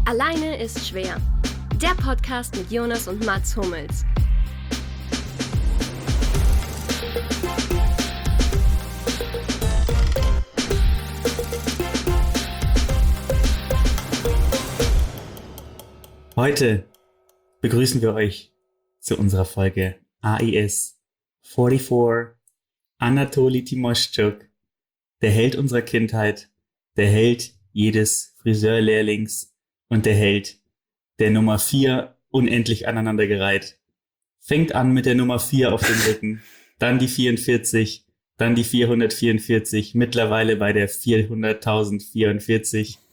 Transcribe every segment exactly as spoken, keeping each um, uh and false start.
Alleine ist schwer. Der Podcast mit Jonas und Mats Hummels. Heute begrüßen wir euch zu unserer Folge A I S vierundvierzig, Anatoli Timoschuk, der Held unserer Kindheit, der Held jedes Friseurlehrlings und der Held der Nummer vier unendlich aneinandergereiht. Fängt an mit der Nummer vier auf dem Rücken, dann die vierundvierzig, dann die vierhundertvierundvierzig, mittlerweile bei der vierhunderttausendvierundvierzig.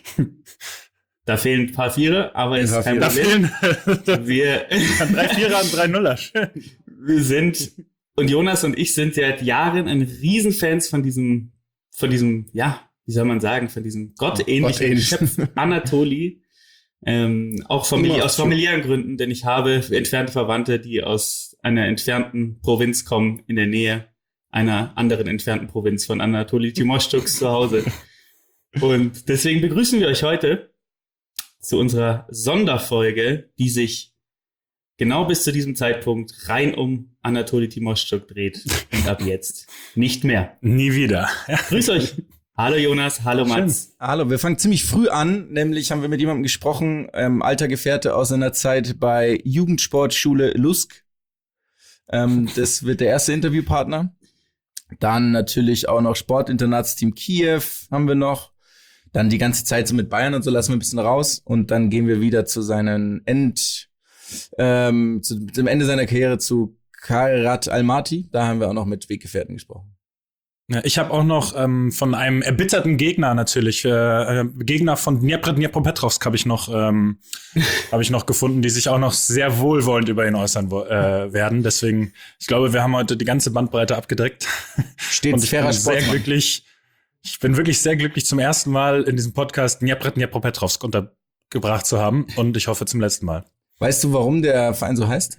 Da fehlen ein paar Vierer, aber es ist kein Problem. Wir drei Vierer und drei Nuller. Wir sind, und Jonas und ich sind seit Jahren ein Riesenfans von diesem, von diesem, ja, wie soll man sagen, von diesem gottähnlichen Geschöpf Anatoli. Ähm, auch Familie, aus familiären Gründen, denn ich habe entfernte Verwandte, die aus einer entfernten Provinz kommen, in der Nähe einer anderen entfernten Provinz von Anatoli Timoschuks zu Hause. Und deswegen begrüßen wir euch heute zu unserer Sonderfolge, die sich genau bis zu diesem Zeitpunkt rein um Anatoli Timoschuk dreht. Und ab jetzt nicht mehr. Nie wieder. Grüß euch. Hallo Jonas, hallo Mats. Schön. Hallo, wir fangen ziemlich früh an, nämlich haben wir mit jemandem gesprochen, ähm, alter Gefährte aus seiner Zeit bei Jugendsportschule Lusk. Ähm, das wird der erste Interviewpartner. Dann natürlich auch noch Sportinternatsteam Kiew haben wir noch. Dann die ganze Zeit so mit Bayern und so lassen wir ein bisschen raus. Und dann gehen wir wieder zu seinen End, ähm, zu, zum Ende seiner Karriere zu Kairat Almaty. Da haben wir auch noch mit Weggefährten gesprochen. Ja, ich habe auch noch ähm, von einem erbitterten Gegner natürlich, äh, Gegner von Dnipro, Dnipropetrovsk habe ich noch, ähm, habe ich noch gefunden, die sich auch noch sehr wohlwollend über ihn äußern äh, werden. Deswegen, ich glaube, wir haben heute die ganze Bandbreite abgedeckt. Steht und ich bin sehr glücklich. Ich bin wirklich sehr glücklich, zum ersten Mal in diesem Podcast Dnipro, Dnipropetrovsk untergebracht zu haben. Und ich hoffe zum letzten Mal. Weißt du, warum der Verein so heißt?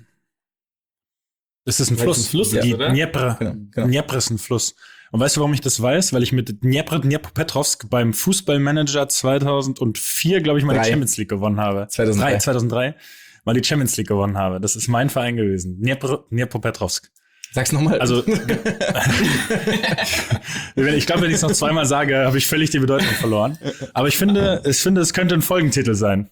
Das ist ein Weil Fluss. es ein Fluss die ist, oder? Dnipro. Genau, genau. Dnipro ist ein Fluss. Und weißt du, warum ich das weiß? Weil ich mit Dnipro, Dnipropetrovsk beim Fußballmanager zweitausendvier, glaube ich, mal Drei. die Champions League gewonnen habe. zweitausenddrei. zweitausenddrei mal die Champions League gewonnen habe. Das ist mein Verein gewesen. Dnipro, Dnipropetrovsk. Sag's nochmal. Also, ich glaube, wenn ich es noch zweimal sage, habe ich völlig die Bedeutung verloren. Aber ich finde, ich finde, es könnte ein Folgentitel sein.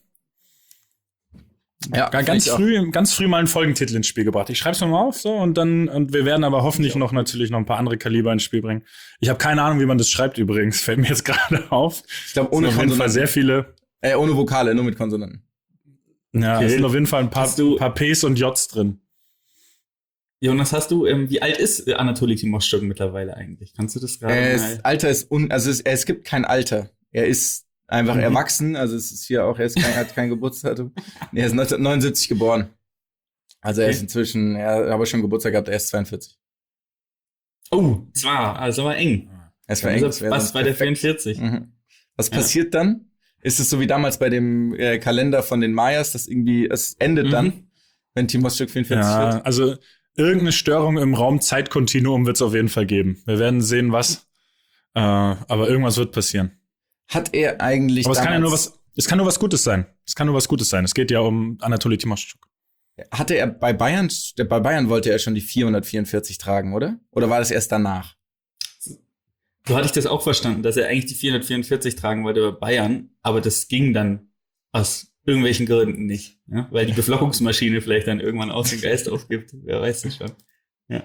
Ja, ganz früh, ganz früh mal einen Folgentitel ins Spiel gebracht. Ich schreibe es nochmal auf, so, und dann, und wir werden aber hoffentlich noch natürlich noch ein paar andere Kaliber ins Spiel bringen. Ich habe keine Ahnung, wie man das schreibt übrigens. Fällt mir jetzt gerade auf. Ich glaube, ohne auf jeden Fall sehr viele. Äh, ohne Vokale, nur mit Konsonanten. Ja, Okay. es sind auf jeden Fall ein paar, Hast du- paar Ps und Js drin. Jonas, hast du, ähm, wie alt ist Anatoli Timoschuk mittlerweile eigentlich? Kannst du das gerade Äh, mal? das Alter ist un, also es, es gibt kein Alter. Er ist einfach Mhm. erwachsen, also es ist hier auch, er ist kein, hat kein Geburtsdatum. Nee, er ist neunzehnhundertneunundsiebzig geboren. Also er Okay. ist inzwischen, er hat aber schon Geburtstag gehabt, er ist zweiundvierzig. Oh, zwar, also war eng. Es war Also eng. es wär was sonst bei der perfekt. vierundvierzig? Mhm. Was Ja. passiert dann? Ist es so wie damals bei dem äh, Kalender von den Mayas, dass irgendwie, es endet Mhm. dann, wenn Timoschuk vierundvierzig Ja, wird? also irgendeine Störung im Raum-Zeit-Kontinuum wird es auf jeden Fall geben. Wir werden sehen, was. Äh, aber irgendwas wird passieren. Hat er eigentlich Aber es kann ja nur damals- was, es kann nur was Gutes sein. Es kann nur was Gutes sein. Es geht ja um Anatoli Timoschuk. Hatte er bei Bayern, bei Bayern wollte er schon die vierhundertvierundvierzig tragen, oder? Oder war das erst danach? So hatte ich das auch verstanden, dass er eigentlich die vierhundertvierundvierzig tragen wollte bei Bayern, aber das ging dann aus irgendwelchen Gründen nicht, ja? Weil die Beflockungsmaschine vielleicht dann irgendwann aus dem Geist aufgibt. Wer weiß das schon. Ja.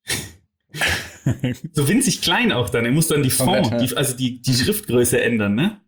So winzig klein auch dann. Er muss dann die Font, Komplett, ja. die, also die, die Schriftgröße ändern, ne?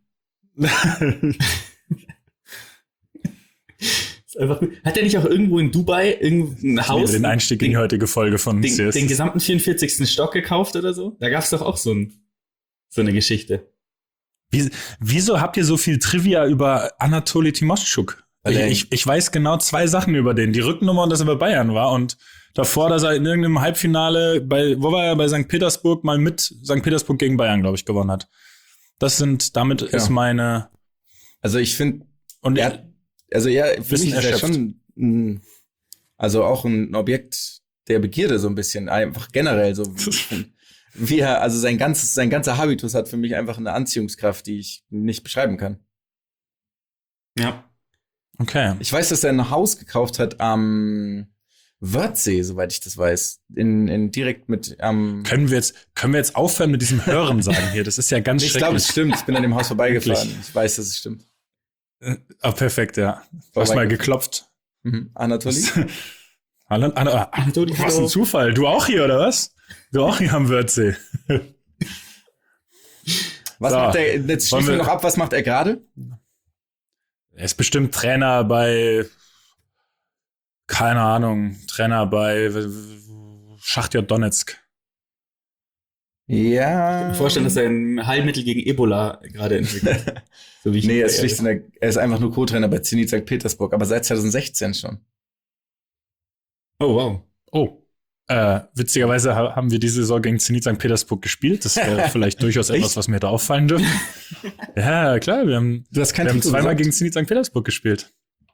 Ist einfach gut. Hat er nicht auch irgendwo in Dubai irgendein Haus, Den Einstieg in die heutige Folge von den, C S. den gesamten vierundvierzigsten Stock gekauft oder so? Da gab's doch auch so, ein, so eine Geschichte. Wie, wieso habt ihr so viel Trivia über Anatoli Timoschuk? Weil Ich, er- ich, ich weiß genau zwei Sachen über den. Die Rückennummer und dass er bei Bayern war und davor, dass er in irgendeinem Halbfinale bei, wo war er, bei Sankt Petersburg mal mit Sankt Petersburg gegen Bayern, glaube ich, gewonnen hat. Das sind, damit ist meine, Also ich finde, und er, also ja, für Wissen mich ist er erschöpft. schon, ein, also auch ein Objekt der Begierde so ein bisschen, einfach generell so. Wie er, also sein ganzes, sein ganzer Habitus hat für mich einfach eine Anziehungskraft, die ich nicht beschreiben kann. Ja. Okay. Ich weiß, dass er ein Haus gekauft hat am Wörthsee, soweit ich das weiß. In, in direkt mit am ähm Können wir jetzt, können wir jetzt aufhören mit diesem Hören sagen hier? Das ist ja ganz Ich schrecklich. glaube, es stimmt. Ich bin an dem Haus vorbeigefahren. Ich weiß, dass es stimmt. Ah, perfekt, ja. Du hast mal geklopft. Mhm. Anatoli? Hallo, Anna, Anatoli, was ein Zufall. Du auch hier, oder was? Du auch hier am Wörthsee. Was So. macht er, jetzt schließen wir noch ab, was macht er gerade? Er ist bestimmt Trainer bei, keine Ahnung, Trainer bei Schachtja Donetsk. Ja. Ich kann mir vorstellen, dass er ein Heilmittel gegen Ebola gerade entwickelt. So wie ich Nee, er ihn ist, schlicht und erg- er ist einfach nur Co-Trainer bei Zenit Sankt Petersburg, aber seit zwanzig sechzehn schon. Oh, wow. Oh, äh, witzigerweise ha- haben wir diese Saison gegen Zenit Sankt Petersburg gespielt. Das wäre vielleicht durchaus etwas, was mir da auffallen dürfte. Ja, klar, wir haben, Du hast kein wir haben Trikot zweimal gesagt? gegen Zenit Sankt Petersburg gespielt.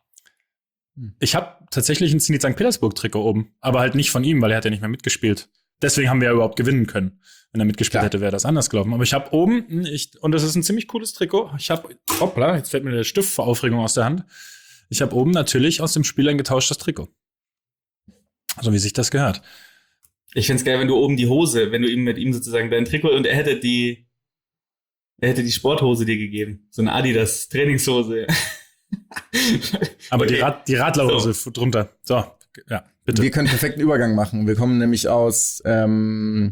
Ich habe tatsächlich ein Zenit Sankt Petersburg-Trikot oben, aber halt nicht von ihm, weil er hat ja nicht mehr mitgespielt. Deswegen haben wir ja überhaupt gewinnen können. Wenn er mitgespielt Klar. hätte, wäre das anders gelaufen. Aber ich habe oben, ich, und das ist ein ziemlich cooles Trikot. Ich habe, hoppla, jetzt fällt mir der Stift vor Aufregung aus der Hand. Ich habe oben natürlich aus dem Spiel ein getauschtes Trikot. So wie sich das gehört. Ich find's geil, wenn du oben die Hose, wenn du ihm mit ihm sozusagen dein Trikot und er hätte die, er hätte die Sporthose dir gegeben. So eine Adidas Trainingshose. Aber Okay. die, Rad, die Radlerhose so. drunter. So, ja, bitte. Wir können perfekten Übergang machen. Wir kommen nämlich aus ähm,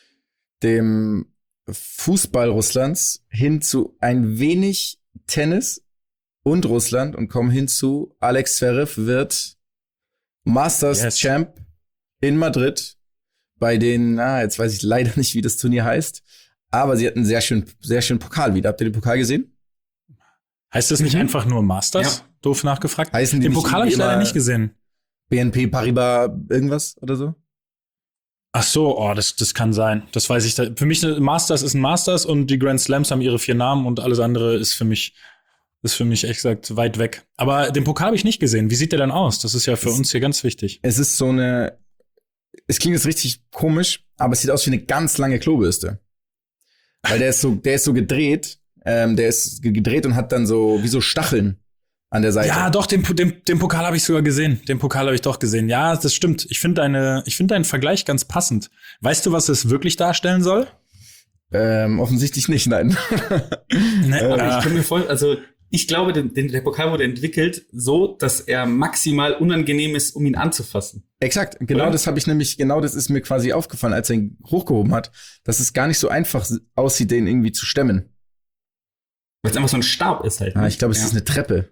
dem Fußball Russlands hin zu ein wenig Tennis und Russland und kommen hin zu Alex Zverev wird Masters Yes. Champ in Madrid bei den, ah, jetzt weiß ich leider nicht, wie das Turnier heißt, aber sie hatten sehr schön, sehr schön Pokal wieder. Habt ihr den Pokal gesehen? Heißt das nicht Mhm. einfach nur Masters? Ja. Doof nachgefragt. Heißen die Den nicht Pokal habe ich leider immer nicht gesehen. B N P Paribas irgendwas oder so? Ach so, oh, das, das kann sein. Das weiß ich. Da. Für mich, Masters ist ein Masters und die Grand Slams haben ihre vier Namen und alles andere ist für mich, ist für mich echt gesagt weit weg. Aber den Pokal habe ich nicht gesehen. Wie sieht der dann aus? Das ist ja für Es- uns hier ganz wichtig. Es ist so eine, es klingt jetzt richtig komisch, aber es sieht aus wie eine ganz lange Klobürste. Weil der ist so, der ist so gedreht, ähm, der ist ge- gedreht und hat dann so, wie so Stacheln an der Seite. Ja, doch, den, den, den Pokal habe ich sogar gesehen. Den Pokal habe ich doch gesehen. Ja, das stimmt. Ich finde deine, ich finde deinen Vergleich ganz passend. Weißt du, was es wirklich darstellen soll? Ähm, offensichtlich nicht, nein. Ne, Aber äh, ich kann mir vorstellen, also ich glaube, den, den, der Pokal wurde entwickelt so, dass er maximal unangenehm ist, um ihn anzufassen. Exakt, genau Oder? das habe ich nämlich, genau das ist mir quasi aufgefallen, als er ihn hochgehoben hat, dass es gar nicht so einfach aussieht, den irgendwie zu stemmen. Weil es einfach so ein Stab ist halt. Ah, ne? ich glaube, es Ja. ist eine Treppe.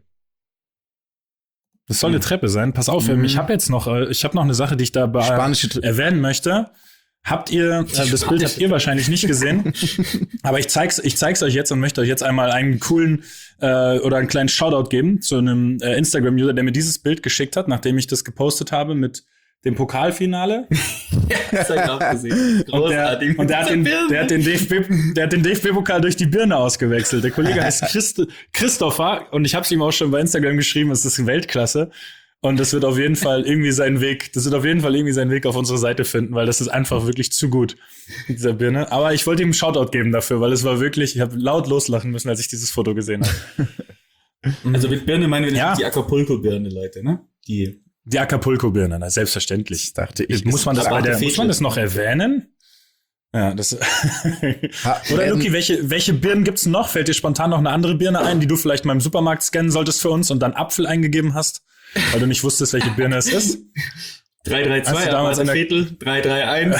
das soll eine Treppe sein. Pass auf, Mhm. ich habe jetzt noch, äh, ich habe noch eine Sache, die ich da be- Spanische Treppe. erwähnen möchte. Habt ihr, äh, das Bild Spanische habt ihr wahrscheinlich nicht gesehen, aber ich zeig's, ich zeig's euch jetzt und möchte euch jetzt einmal einen coolen äh, oder einen kleinen Shoutout geben zu einem äh, Instagram-User, der mir dieses Bild geschickt hat, nachdem ich das gepostet habe mit dem Pokalfinale. Das hab ich auch gesehen. Und der, Großartig. und der hat den, der hat den D F B, der hat den D F B-Pokal durch die Birne ausgewechselt. Der Kollege heißt Christ, Christopher und ich habe es ihm auch schon bei Instagram geschrieben, es ist Weltklasse. Und das wird auf jeden Fall irgendwie seinen Weg, das wird auf jeden Fall irgendwie seinen Weg auf unsere Seite finden, weil das ist einfach wirklich zu gut mit dieser Birne. Aber ich wollte ihm einen Shoutout geben dafür, weil es war wirklich, ich habe laut loslachen müssen, als ich dieses Foto gesehen habe. Also mit Birne meinen wir Ja. nicht die Acapulco-Birne, Leute, ne? Die. Die Acapulco-Birne, na, selbstverständlich. Dachte ich. Muss man das, aber bei der, die muss man das noch erwähnen? Ja, das. Oder Luki, welche, welche Birnen gibt's noch? Fällt dir spontan noch eine andere Birne ein, die du vielleicht mal im Supermarkt scannen solltest für uns und dann Apfel eingegeben hast, weil du nicht wusstest, welche Birne es ist? drei drei Hast zwei, du damals damals in der- Viertel, drei drei eins.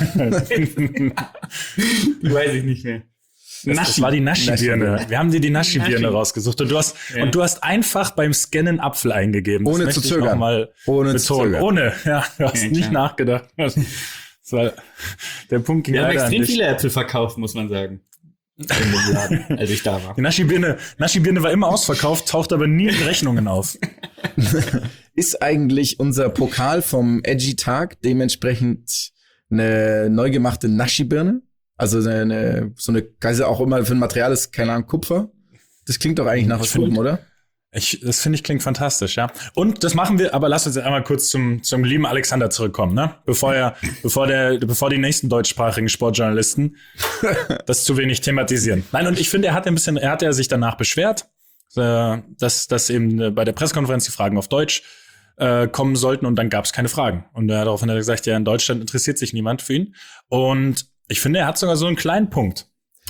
Die weiß ich nicht mehr. Das, das war die Naschi-Birne. Naschi-Birne. Wir haben dir die Naschi-Birne Naschi. rausgesucht und du hast Ja. und du hast einfach beim Scannen Apfel eingegeben. Das Ohne möchte zu ich zögern. noch mal Ohne zu betonen. zögern. Ohne, ja, du hast Ja, nicht klar. nachgedacht. Das war, der Punkt ging Wir haben leider an extrem dich. viele Äpfel verkauft, muss man sagen. In dem Laden, als ich da war. Die Naschi-Birne, Naschi-Birne war immer ausverkauft, taucht aber nie in Rechnungen auf. Ist eigentlich unser Pokal vom Edgy-Tag dementsprechend eine neu gemachte Naschi-Birne? Also eine, eine, so eine, also auch immer für ein Material ist, keine Ahnung, Kupfer. Das klingt doch eigentlich nach was Ich find- Gutem, oder? Ich, das finde ich klingt fantastisch, ja. Und das machen wir, aber lass uns jetzt einmal kurz zum, zum lieben Alexander zurückkommen, ne? Bevor er, bevor der, bevor die nächsten deutschsprachigen Sportjournalisten das zu wenig thematisieren. Nein, und ich finde, er hat ein bisschen, er hat ja sich danach beschwert. äh, dass, dass eben äh, bei der Pressekonferenz die Fragen auf Deutsch äh, kommen sollten und dann gab es keine Fragen. Und äh, daraufhin hat er gesagt, ja, in Deutschland interessiert sich niemand für ihn. Und ich finde, er hat sogar so einen kleinen Punkt.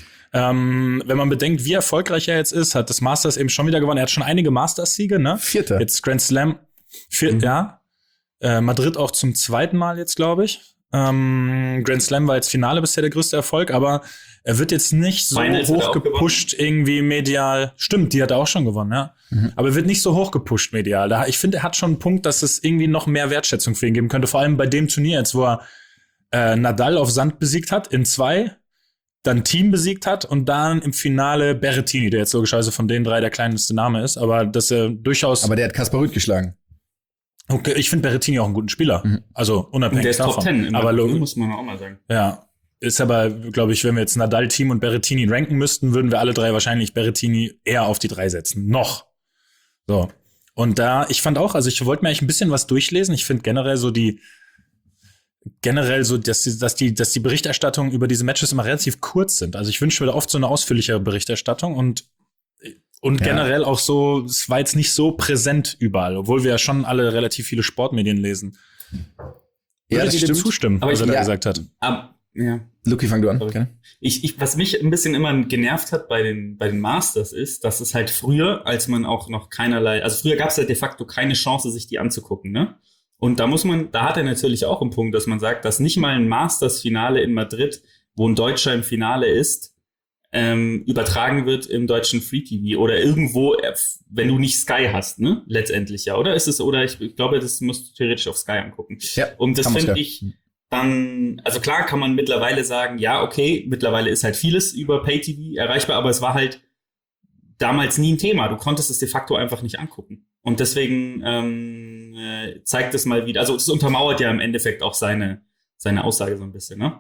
Ähm, wenn man bedenkt, wie erfolgreich er jetzt ist, hat das Masters eben schon wieder gewonnen. Er hat schon einige Masters-Siege, ne? Vierter. Jetzt Grand Slam. Vier, mhm. Ja. Äh, Madrid auch zum zweiten Mal jetzt, glaube ich. Ähm, Grand Slam war jetzt Finale bisher der größte Erfolg, aber er wird jetzt nicht so Finals hoch gepusht irgendwie medial. Stimmt, die hat er auch schon gewonnen, ja. Mhm. Aber er wird nicht so hoch gepusht medial. Da, ich finde, er hat schon einen Punkt, dass es irgendwie noch mehr Wertschätzung für ihn geben könnte. Vor allem bei dem Turnier jetzt, wo er äh, Nadal auf Sand besiegt hat in zwei, dann Thiem besiegt hat und dann im Finale Berrettini, der jetzt logischerweise von den drei der kleinste Name ist, aber dass er durchaus. Aber der hat Kaspar Ruud geschlagen. Okay, ich finde Berrettini auch einen guten Spieler. Mhm. Also unabhängig der ist davon. Top Ten, aber lo- muss man auch mal sagen. Ja, ist aber, glaube ich, wenn wir jetzt Nadal, Thiem und Berrettini ranken müssten, würden wir alle drei wahrscheinlich Berrettini eher auf die drei setzen. Noch. So. Und da, ich fand auch, also ich wollte mir eigentlich ein bisschen was durchlesen. Ich finde generell so die generell so, dass die, dass die, dass die Berichterstattung über diese Matches immer relativ kurz sind. Also ich wünsche mir da oft so eine ausführlichere Berichterstattung und und ja. generell auch so, es war jetzt nicht so präsent überall, obwohl wir ja schon alle relativ viele Sportmedien lesen. Ja, Würde das ich dir stimmt. zustimmen, aber was ich, er da ja, gesagt hat. Ab, ja. Luki, fang du an. Okay. Ich, ich, was mich ein bisschen immer genervt hat bei den, bei den Masters ist, dass es halt früher, als man auch noch keinerlei, also früher gab es halt de facto keine Chance, sich die anzugucken, ne? Und da muss man, da hat er natürlich auch einen Punkt, dass man sagt, dass nicht mal ein Masters-Finale in Madrid, wo ein Deutscher im Finale ist, ähm, übertragen wird im deutschen Free-T V oder irgendwo, wenn du nicht Sky hast, ne? Letztendlich ja, oder ist es, oder ich, ich glaube, das musst du theoretisch auf Sky angucken. Ja, und das finde ich dann, also klar kann man mittlerweile sagen, ja, okay, mittlerweile ist halt vieles über Pay-T V erreichbar, aber es war halt damals nie ein Thema. Du konntest es de facto einfach nicht angucken. Und deswegen ähm, äh, zeigt es mal wieder, also es untermauert ja im Endeffekt auch seine, seine Aussage so ein bisschen, ne?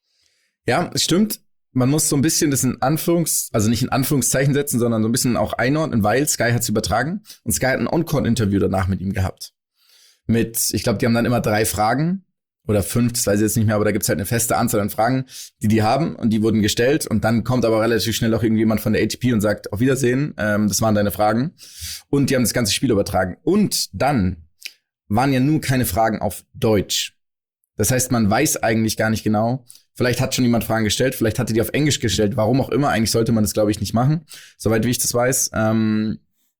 Ja, es stimmt. Man muss so ein bisschen das in Anführungs-, also nicht in Anführungszeichen setzen, sondern so ein bisschen auch einordnen, weil Sky hat's übertragen und Sky hat ein On-Court-Interview danach mit ihm gehabt. Mit, ich glaube, die haben dann immer drei Fragen oder fünf, das weiß ich jetzt nicht mehr, aber da gibt's halt eine feste Anzahl an Fragen, die die haben und die wurden gestellt und dann kommt aber relativ schnell auch irgendjemand von der A T P und sagt, auf Wiedersehen, ähm, das waren deine Fragen und die haben das ganze Spiel übertragen. Und dann waren ja nur keine Fragen auf Deutsch. Das heißt, man weiß eigentlich gar nicht genau, vielleicht hat schon jemand Fragen gestellt, vielleicht hatte die auf Englisch gestellt, warum auch immer, eigentlich sollte man das, glaube ich, nicht machen, soweit wie ich das weiß. Ähm,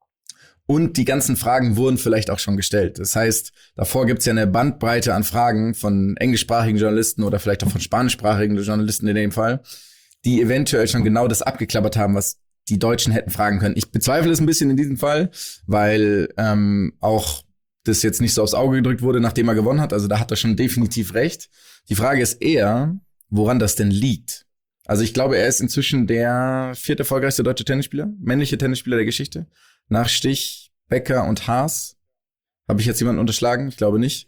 Und die ganzen Fragen wurden vielleicht auch schon gestellt. Das heißt, davor gibt's ja eine Bandbreite an Fragen von englischsprachigen Journalisten oder vielleicht auch von spanischsprachigen Journalisten in dem Fall, die eventuell schon genau das abgeklappert haben, was die Deutschen hätten fragen können. Ich bezweifle es ein bisschen in diesem Fall, weil ähm, auch das jetzt nicht so aufs Auge gedrückt wurde, nachdem er gewonnen hat. Also da hat er schon definitiv recht. Die Frage ist eher, woran das denn liegt. Also ich glaube, er ist inzwischen der viert erfolgreichste deutsche Tennisspieler, männliche Tennisspieler der Geschichte. Nach Stich, Becker und Haas. Habe ich jetzt jemanden unterschlagen? Ich glaube nicht.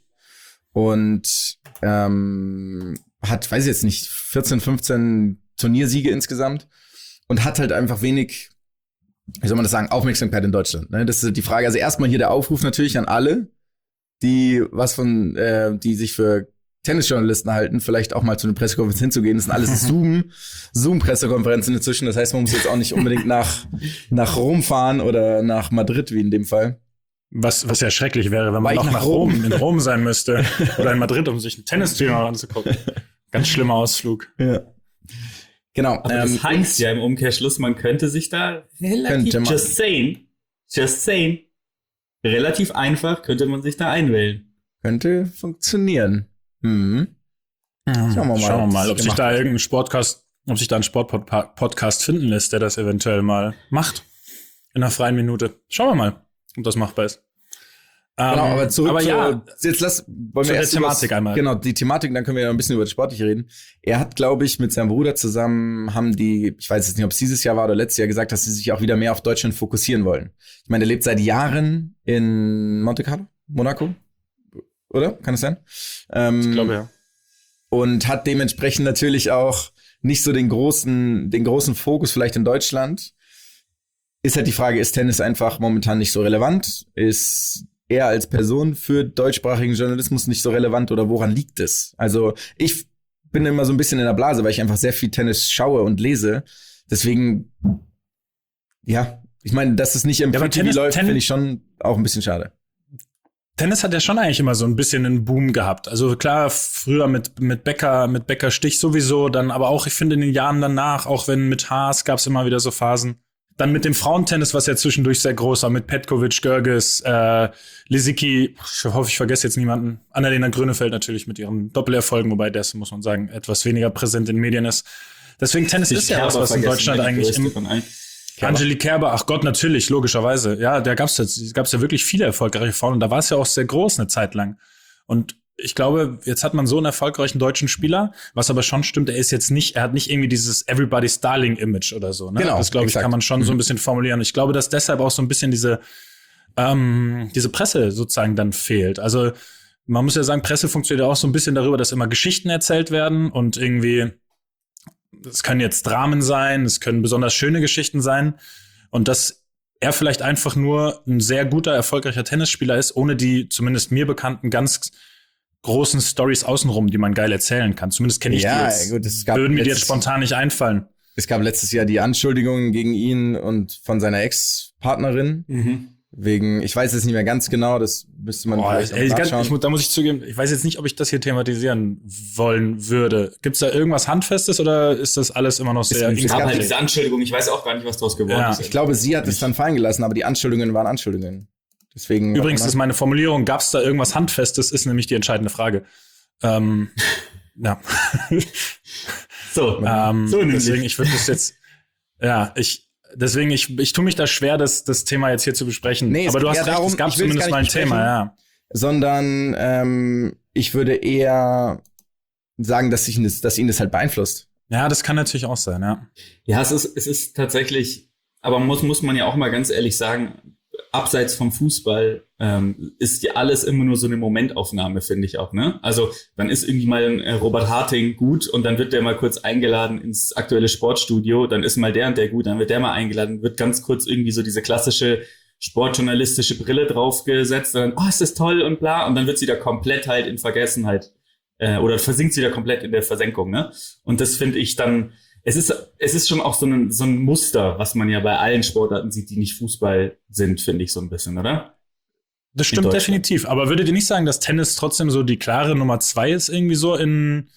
Und ähm, hat, weiß ich jetzt nicht, vierzehn, fünfzehn Turniersiege insgesamt. Und hat halt einfach wenig, wie soll man das sagen, Aufmerksamkeit in Deutschland. Ne? Das ist die Frage. Also erstmal hier der Aufruf natürlich an alle, die was von, äh, die sich für Tennisjournalisten halten, vielleicht auch mal zu einer Pressekonferenz hinzugehen. Das sind alles Zoom, Zoom-Pressekonferenzen inzwischen. Das heißt, man muss jetzt auch nicht unbedingt nach, nach Rom fahren oder nach Madrid, wie in dem Fall. Was, was ja schrecklich wäre, wenn man noch nach, nach Rom, Rom in Rom sein müsste. Oder in Madrid, um sich ein Tennisturnier anzugucken. Ganz schlimmer Ausflug. Ja. Genau. Aber das ähm, heißt ja im Umkehrschluss, man könnte sich da relativ, könnte just saying, just saying, relativ einfach könnte man sich da einwählen. Könnte funktionieren. Mhm. Schauen wir mal, Schauen wir mal ob sich da irgendein Sportcast, ob sich da ein Sportpodcast finden lässt, der das eventuell mal macht. In einer freien Minute. Schauen wir mal, ob das machbar ist. Genau, ähm, aber zurück aber zu, ja, jetzt lass, wollen wir erst der Thematik über, einmal. Genau, die Thematik, dann können wir ja ein bisschen über das Sportliche reden. Er hat, glaube ich, mit seinem Bruder zusammen, haben die, ich weiß jetzt nicht, ob es dieses Jahr war oder letztes Jahr, gesagt, dass sie sich auch wieder mehr auf Deutschland fokussieren wollen. Ich meine, er lebt seit Jahren in Monte Carlo, Monaco, oder? Kann es sein? Ähm, ich glaube, ja. Und hat dementsprechend natürlich auch nicht so den großen, den großen Fokus vielleicht in Deutschland. Ist halt die Frage, ist Tennis einfach momentan nicht so relevant? Ist er als Person für deutschsprachigen Journalismus nicht so relevant oder woran liegt es? Also ich bin immer so ein bisschen in der Blase, weil ich einfach sehr viel Tennis schaue und lese. Deswegen, ja, Ich meine, dass es nicht im Ja, aber Free-T V Tennis- läuft, Tennis- finde ich schon auch ein bisschen schade. Tennis hat ja schon eigentlich immer so ein bisschen einen Boom gehabt. Also klar, früher mit mit Becker, mit Becker Stich sowieso, dann aber auch, ich finde in den Jahren danach, auch wenn mit Haas gab es immer wieder so Phasen. Dann mit dem Frauentennis, was ja zwischendurch sehr groß war, mit Petkovic, Görges, äh, Lisicki, ich hoffe, ich vergesse jetzt niemanden. Annalena Grönefeld natürlich mit ihren Doppelerfolgen, wobei das, muss man sagen, etwas weniger präsent in Medien ist. Deswegen Tennis ist ja was, was in Deutschland eigentlich im Angelique Kerber, ach Gott, natürlich, logischerweise. Ja, da gab's jetzt, gab's ja wirklich viele erfolgreiche Frauen und da war es ja auch sehr groß eine Zeit lang. Und ich glaube, jetzt hat man so einen erfolgreichen deutschen Spieler, was aber schon stimmt, er ist jetzt nicht, er hat nicht irgendwie dieses Everybody's Darling Image oder so, ne? Genau, das glaube ich, exakt. kann man schon so ein bisschen formulieren. Ich glaube, dass deshalb auch so ein bisschen diese, ähm, diese Presse sozusagen dann fehlt. Also, man muss ja sagen, Presse funktioniert ja auch so ein bisschen darüber, dass immer Geschichten erzählt werden und irgendwie, es können jetzt Dramen sein, es können besonders schöne Geschichten sein und dass er vielleicht einfach nur ein sehr guter, erfolgreicher Tennisspieler ist, ohne die zumindest mir bekannten ganz großen Stories außenrum, die man geil erzählen kann. Zumindest kenne ich Ja, die jetzt. gut, es gab Würden mir die jetzt letztes- spontan nicht einfallen. Es gab letztes Jahr die Anschuldigungen gegen ihn und von seiner Ex-Partnerin. Mhm. Wegen, ich weiß jetzt nicht mehr ganz genau, das müsste man Boah, vielleicht ey, auch ganz, nachschauen. ich, mu- da muss ich zugeben, ich weiß jetzt nicht, ob ich das hier thematisieren wollen würde. Gibt's da irgendwas Handfestes oder ist das alles immer noch sehr Es Es gab halt inkomplex? diese Anschuldigung, ich weiß auch gar nicht, was daraus geworden Ja. ist. Ich glaube, sie hat es dann fallen gelassen, aber die Anschuldigungen waren Anschuldigungen. Deswegen. Übrigens warte ist mal. meine Formulierung, gab's da irgendwas Handfestes, ist nämlich die entscheidende Frage. Ähm, ja. So, ähm, so nämlich. deswegen, ich würde das jetzt, ja, ich, deswegen, ich, ich tue mich da schwer, das, das Thema jetzt hier zu besprechen. Nee, es aber du geht hast eher recht, darum, es gab ich will es zumindest gar mal ein nicht Thema, ja. Sondern ähm, ich würde eher sagen, dass, ich, das- dass ihn das halt beeinflusst. Ja, das kann natürlich auch sein, ja. Ja, es ist, es ist tatsächlich, aber muss, muss man ja auch mal ganz ehrlich sagen, abseits vom Fußball ähm, ist ja alles immer nur so eine Momentaufnahme, finde ich auch, ne? Also dann ist irgendwie mal ein äh, Robert Harting gut und dann wird der mal kurz eingeladen ins aktuelle Sportstudio, dann ist mal der und der gut, dann wird der mal eingeladen, wird ganz kurz irgendwie so diese klassische sportjournalistische Brille draufgesetzt und dann, oh, ist das toll und bla, und dann wird sie da komplett halt in Vergessenheit äh, oder versinkt sie da komplett in der Versenkung, ne? Und das finde ich dann, es ist, es ist schon auch so ein, so ein Muster, was man ja bei allen Sportarten sieht, die nicht Fußball sind, finde ich so ein bisschen, oder? Das stimmt Deutschland. definitiv. Aber würdet ihr nicht sagen, dass Tennis trotzdem so die klare Nummer zwei ist, irgendwie so in,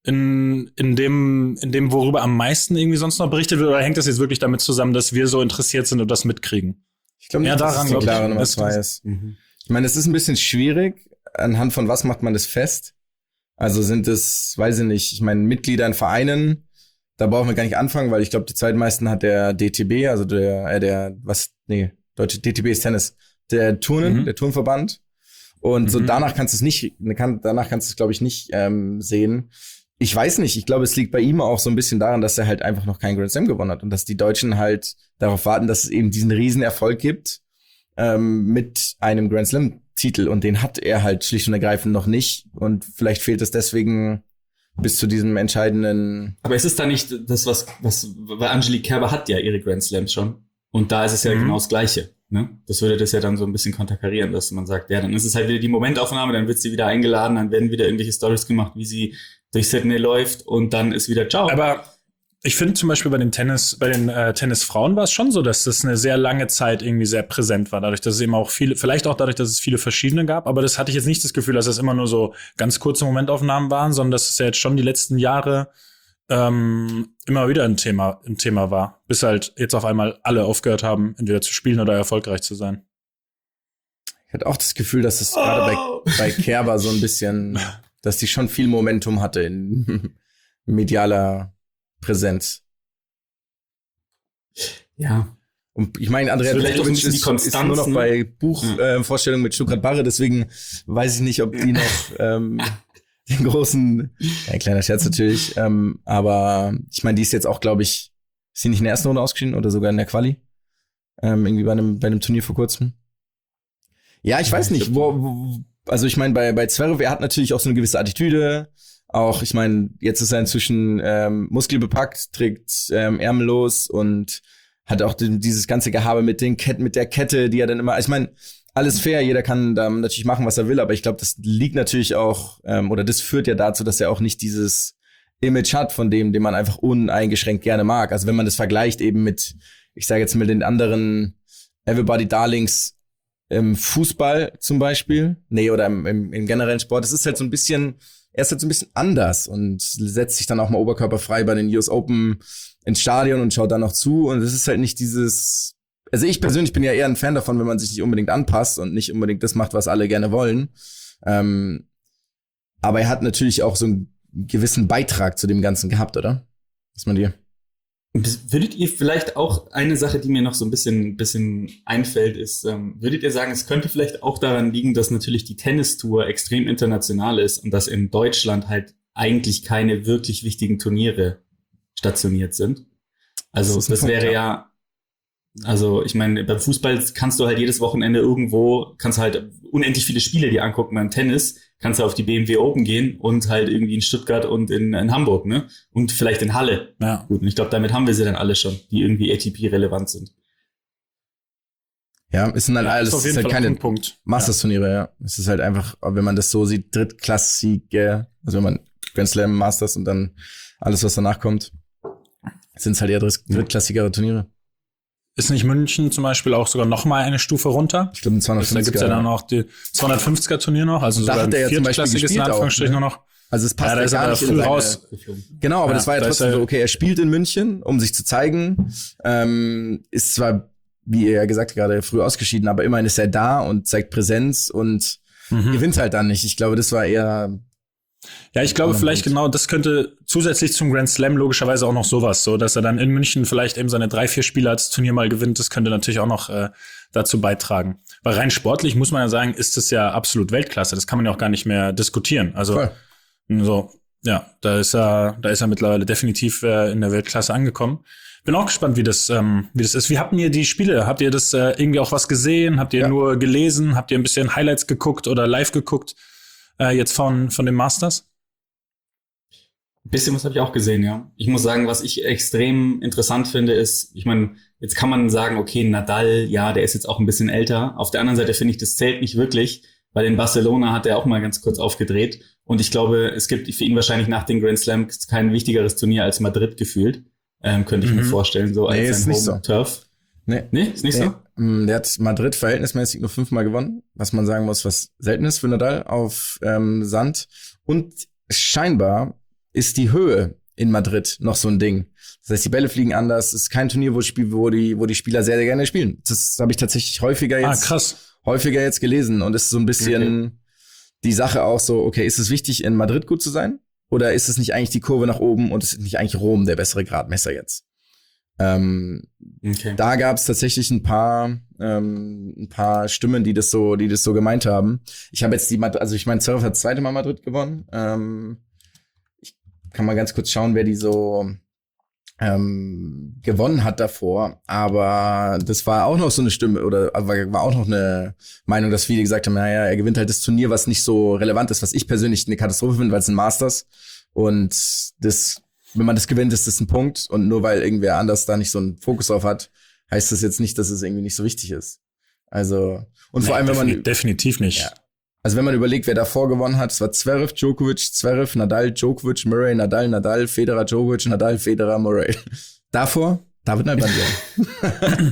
in, in dem, in dem, worüber am meisten irgendwie sonst noch berichtet wird? Oder hängt das jetzt wirklich damit zusammen, dass wir so interessiert sind und das mitkriegen? Ich glaube nicht, Ja, dass daran es die glaub ich. klare Nummer Das- zwei ist. Ich meine, es ist ein bisschen schwierig. Anhand von was macht man das fest? Also sind es, weiß ich nicht, ich meine, Mitglieder in Vereinen, da brauchen wir gar nicht anfangen, weil ich glaube, die zweitmeisten hat der D T B, also der, äh, der, was, nee, deutsche D T B ist Tennis, der Turnen, Mhm. der Turnverband. Und so Mhm. danach kannst du es nicht, kann, danach kannst du es, glaube ich, nicht ähm, sehen. Ich weiß nicht, ich glaube, es liegt bei ihm auch so ein bisschen daran, dass er halt einfach noch keinen Grand Slam gewonnen hat und dass die Deutschen halt darauf warten, dass es eben diesen Riesenerfolg gibt ähm, mit einem Grand Slam Titel und den hat er halt schlicht und ergreifend noch nicht und vielleicht fehlt es deswegen bis zu diesem entscheidenden. Aber es ist da nicht das, was, was, weil Angelique Kerber hat ja ihre Grand Slams schon. Und da ist es ja Mhm. genau das Gleiche, ne? Das würde das ja dann so ein bisschen konterkarieren, dass man sagt, ja, dann ist es halt wieder die Momentaufnahme, dann wird sie wieder eingeladen, dann werden wieder irgendwelche Stories gemacht, wie sie durch Sydney läuft und dann ist wieder ciao. Aber ich finde zum Beispiel bei den Tennis, bei den äh, Tennisfrauen war es schon so, dass das eine sehr lange Zeit irgendwie sehr präsent war. Dadurch, dass es eben auch viele, vielleicht auch dadurch, dass es viele verschiedene gab, aber das hatte ich jetzt nicht das Gefühl, dass das immer nur so ganz kurze Momentaufnahmen waren, sondern dass es ja jetzt schon die letzten Jahre ähm, immer wieder ein Thema, ein Thema war. Bis halt jetzt auf einmal alle aufgehört haben, entweder zu spielen oder erfolgreich zu sein. Ich hatte auch das Gefühl, dass es gerade Oh. bei, bei Kerber so ein bisschen, dass die schon viel Momentum hatte in medialer Präsenz. ja. Und ich meine, Andrea Vielleicht auch ein Petkovic bisschen die ist, Konstanz, ist nur noch ne? bei Buchvorstellungen äh, Vorstellungen mit Stuttgart Barre, deswegen weiß ich nicht, ob die noch ähm, den großen, ja, ein kleiner Scherz natürlich, ähm, aber ich meine, die ist jetzt auch, glaube ich, ist sie nicht in der ersten Runde ausgeschieden oder sogar in der Quali? Ähm, irgendwie bei einem, bei einem Turnier vor kurzem. Ja, ich weiß nicht, wo, wo also ich meine, bei, bei Zverev, er hat natürlich auch so eine gewisse Attitüde, auch, ich meine, jetzt ist er inzwischen ähm, muskelbepackt, trägt ähm, ärmellos und hat auch den, dieses ganze Gehabe mit den Ketten, mit der Kette, die er dann immer, ich meine, alles fair, jeder kann da natürlich machen, was er will, aber ich glaube, das liegt natürlich auch, ähm, oder das führt ja dazu, dass er auch nicht dieses Image hat von dem, den man einfach uneingeschränkt gerne mag. Also wenn man das vergleicht eben mit ich sage jetzt mit den anderen Everybody Darlings im Fußball zum Beispiel, nee, oder im, im, im generellen Sport. Es ist halt so ein bisschen, er ist halt so ein bisschen anders und setzt sich dann auch mal oberkörperfrei bei den U S Open ins Stadion und schaut dann noch zu. Und es ist halt nicht dieses, also ich persönlich bin ja eher ein Fan davon, wenn man sich nicht unbedingt anpasst und nicht unbedingt das macht, was alle gerne wollen. Ähm, aber er hat natürlich auch so einen gewissen Beitrag zu dem Ganzen gehabt, oder? Was man dir? Würdet ihr vielleicht auch, eine Sache, die mir noch so ein bisschen, bisschen einfällt, ist, ähm, würdet ihr sagen, es könnte vielleicht auch daran liegen, dass natürlich die Tennistour extrem international ist und dass in Deutschland halt eigentlich keine wirklich wichtigen Turniere stationiert sind? Also das, das wäre ja, also ich meine, beim Fußball kannst du halt jedes Wochenende irgendwo, kannst halt unendlich viele Spiele dir angucken. Beim Tennis kannst du auf die B M W Open gehen und halt irgendwie in Stuttgart und in, in Hamburg, ne? Und vielleicht in Halle. Ja. Gut, und ich glaube, damit haben wir sie dann alle schon, die irgendwie A T P-relevant sind. Ja, es sind halt ja, alles, ist, ist halt keine Masters-Turniere, ja. ja. Es ist halt einfach, wenn man das so sieht, drittklassige, also wenn man Grand Slam, Masters und dann alles, was danach kommt, sind es halt eher drittklassigere Turniere. Ist nicht München zum Beispiel auch sogar noch mal eine Stufe runter? Ich glaube, ein zweihundertfünfziger. Da gibt's ja dann auch die zweihundertfünfziger Turnier noch, also da sogar hat ein er ja zum Beispiel gespielt in Anführungsstrichen auch, ne? nur noch. Also es passt ja, da ist gar er nicht früh in raus. Genau, aber ja, das war ja trotzdem so, okay, er spielt in München, um sich zu zeigen, ähm, ist zwar, wie ihr ja gesagt habt, gerade früh ausgeschieden, aber immerhin ist er da und zeigt Präsenz und mhm. gewinnt halt dann nicht. Ich glaube, das war eher Ja, ich glaube vielleicht genau, das könnte zusätzlich zum Grand Slam logischerweise auch noch sowas, so dass er dann in München vielleicht eben seine drei, vier Spiele als Turnier mal gewinnt, das könnte natürlich auch noch äh, dazu beitragen. Weil rein sportlich muss man ja sagen, ist das ja absolut Weltklasse, das kann man ja auch gar nicht mehr diskutieren. Also Voll. so, ja, da ist er, da ist er mittlerweile definitiv äh, in der Weltklasse angekommen. Bin auch gespannt, wie das, ähm, wie das ist. Wie habt ihr die Spiele? Habt ihr das äh, irgendwie auch was gesehen? Habt ihr ja. nur gelesen? Habt ihr ein bisschen Highlights geguckt oder live geguckt? Äh, jetzt von, von den Masters? Ein bisschen was habe ich auch gesehen, ja. Ich muss sagen, was ich extrem interessant finde, ist, ich meine, jetzt kann man sagen, okay, Nadal, ja, der ist jetzt auch ein bisschen älter. Auf der anderen Seite finde ich, das zählt nicht wirklich, weil in Barcelona hat er auch mal ganz kurz aufgedreht. Und ich glaube, es gibt für ihn wahrscheinlich nach den Grand Slams kein wichtigeres Turnier als Madrid gefühlt. Ähm, könnte ich mhm. mir vorstellen, so nee, als sein Home-Turf. So. Nee. Nee, ist nicht nee. so? Der hat Madrid verhältnismäßig nur fünfmal gewonnen, was man sagen muss, was selten ist für Nadal auf ähm, Sand. Und scheinbar ist die Höhe in Madrid noch so ein Ding. Das heißt, die Bälle fliegen anders. Es ist kein Turnier, wo, Spiel, wo, die, wo die Spieler sehr, sehr gerne spielen. Das habe ich tatsächlich häufiger jetzt, ah, krass. häufiger jetzt gelesen. Und es ist so ein bisschen okay. die Sache auch so, okay, ist es wichtig, in Madrid gut zu sein? Oder ist es nicht eigentlich die Kurve nach oben und ist nicht eigentlich Rom der bessere Gradmesser jetzt? Ähm, okay. Da gab es tatsächlich ein paar, ähm, ein paar Stimmen, die das so, die das so gemeint haben. Ich habe jetzt die, also ich meine, Zverev hat das zweite Mal Madrid gewonnen. Ähm, ich kann mal ganz kurz schauen, wer die so ähm, gewonnen hat davor. Aber das war auch noch so eine Stimme oder war, war auch noch eine Meinung, dass viele gesagt haben, naja, er gewinnt halt das Turnier, was nicht so relevant ist, was ich persönlich eine Katastrophe finde, weil es ein Masters und das wenn man das gewinnt, ist das ein Punkt. Und nur weil irgendwer anders da nicht so einen Fokus drauf hat, heißt das jetzt nicht, dass es irgendwie nicht so wichtig ist. Also, und nee, vor allem, wenn man. Definitiv nicht. Ja. Also, wenn man überlegt, wer davor gewonnen hat, es war Zverev, Djokovic, Zverev, Nadal, Djokovic, Murray, Nadal, Nadal, Federer, Djokovic, Nadal, Federer, Murray. Davor David Nalbandian.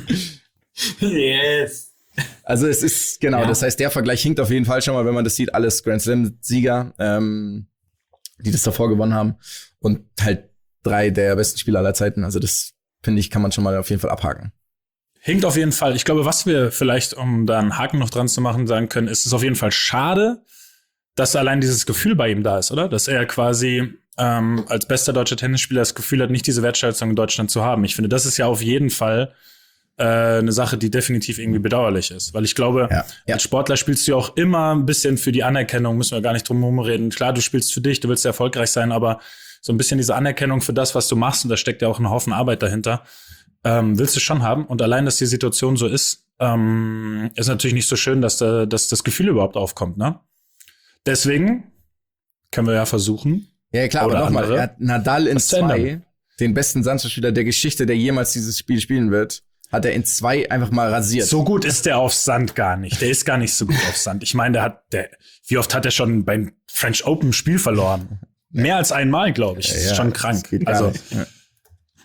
Yes. Also, es ist, genau, ja. Das heißt, der Vergleich hinkt auf jeden Fall schon mal, wenn man das sieht, alles Grand Slam-Sieger, ähm, die das davor gewonnen haben. Und halt drei der besten Spieler aller Zeiten. Also das, finde ich, kann man schon mal auf jeden Fall abhaken. Hinkt auf jeden Fall. Ich glaube, was wir vielleicht, um da einen Haken noch dran zu machen, sagen können, ist es auf jeden Fall schade, dass allein dieses Gefühl bei ihm da ist, oder? Dass er quasi ähm, als bester deutscher Tennisspieler das Gefühl hat, nicht diese Wertschätzung in Deutschland zu haben. Ich finde, das ist ja auf jeden Fall äh, eine Sache, die definitiv irgendwie bedauerlich ist. Weil ich glaube, ja, ja. als Sportler spielst du ja auch immer ein bisschen für die Anerkennung, müssen wir gar nicht drum herum reden. Klar, du spielst für dich, du willst ja erfolgreich sein, aber so ein bisschen diese Anerkennung für das, was du machst, und da steckt ja auch ein Haufen Arbeit dahinter, ähm, willst du schon haben. Und allein, dass die Situation so ist, ähm, ist natürlich nicht so schön, dass, da, dass das Gefühl überhaupt aufkommt, ne? Deswegen können wir ja versuchen. Ja, klar, aber nochmal, er hat Nadal in zwei, den besten Sandspieler der Geschichte, der jemals dieses Spiel spielen wird, hat er in zwei einfach mal rasiert. So gut ist der auf Sand gar nicht. Der ist gar nicht so gut auf Sand. Ich meine, der hat, der, wie oft hat er schon beim French Open Spiel verloren? Mehr als einmal, glaube ich. Das ist ja, schon krank. Also, ja.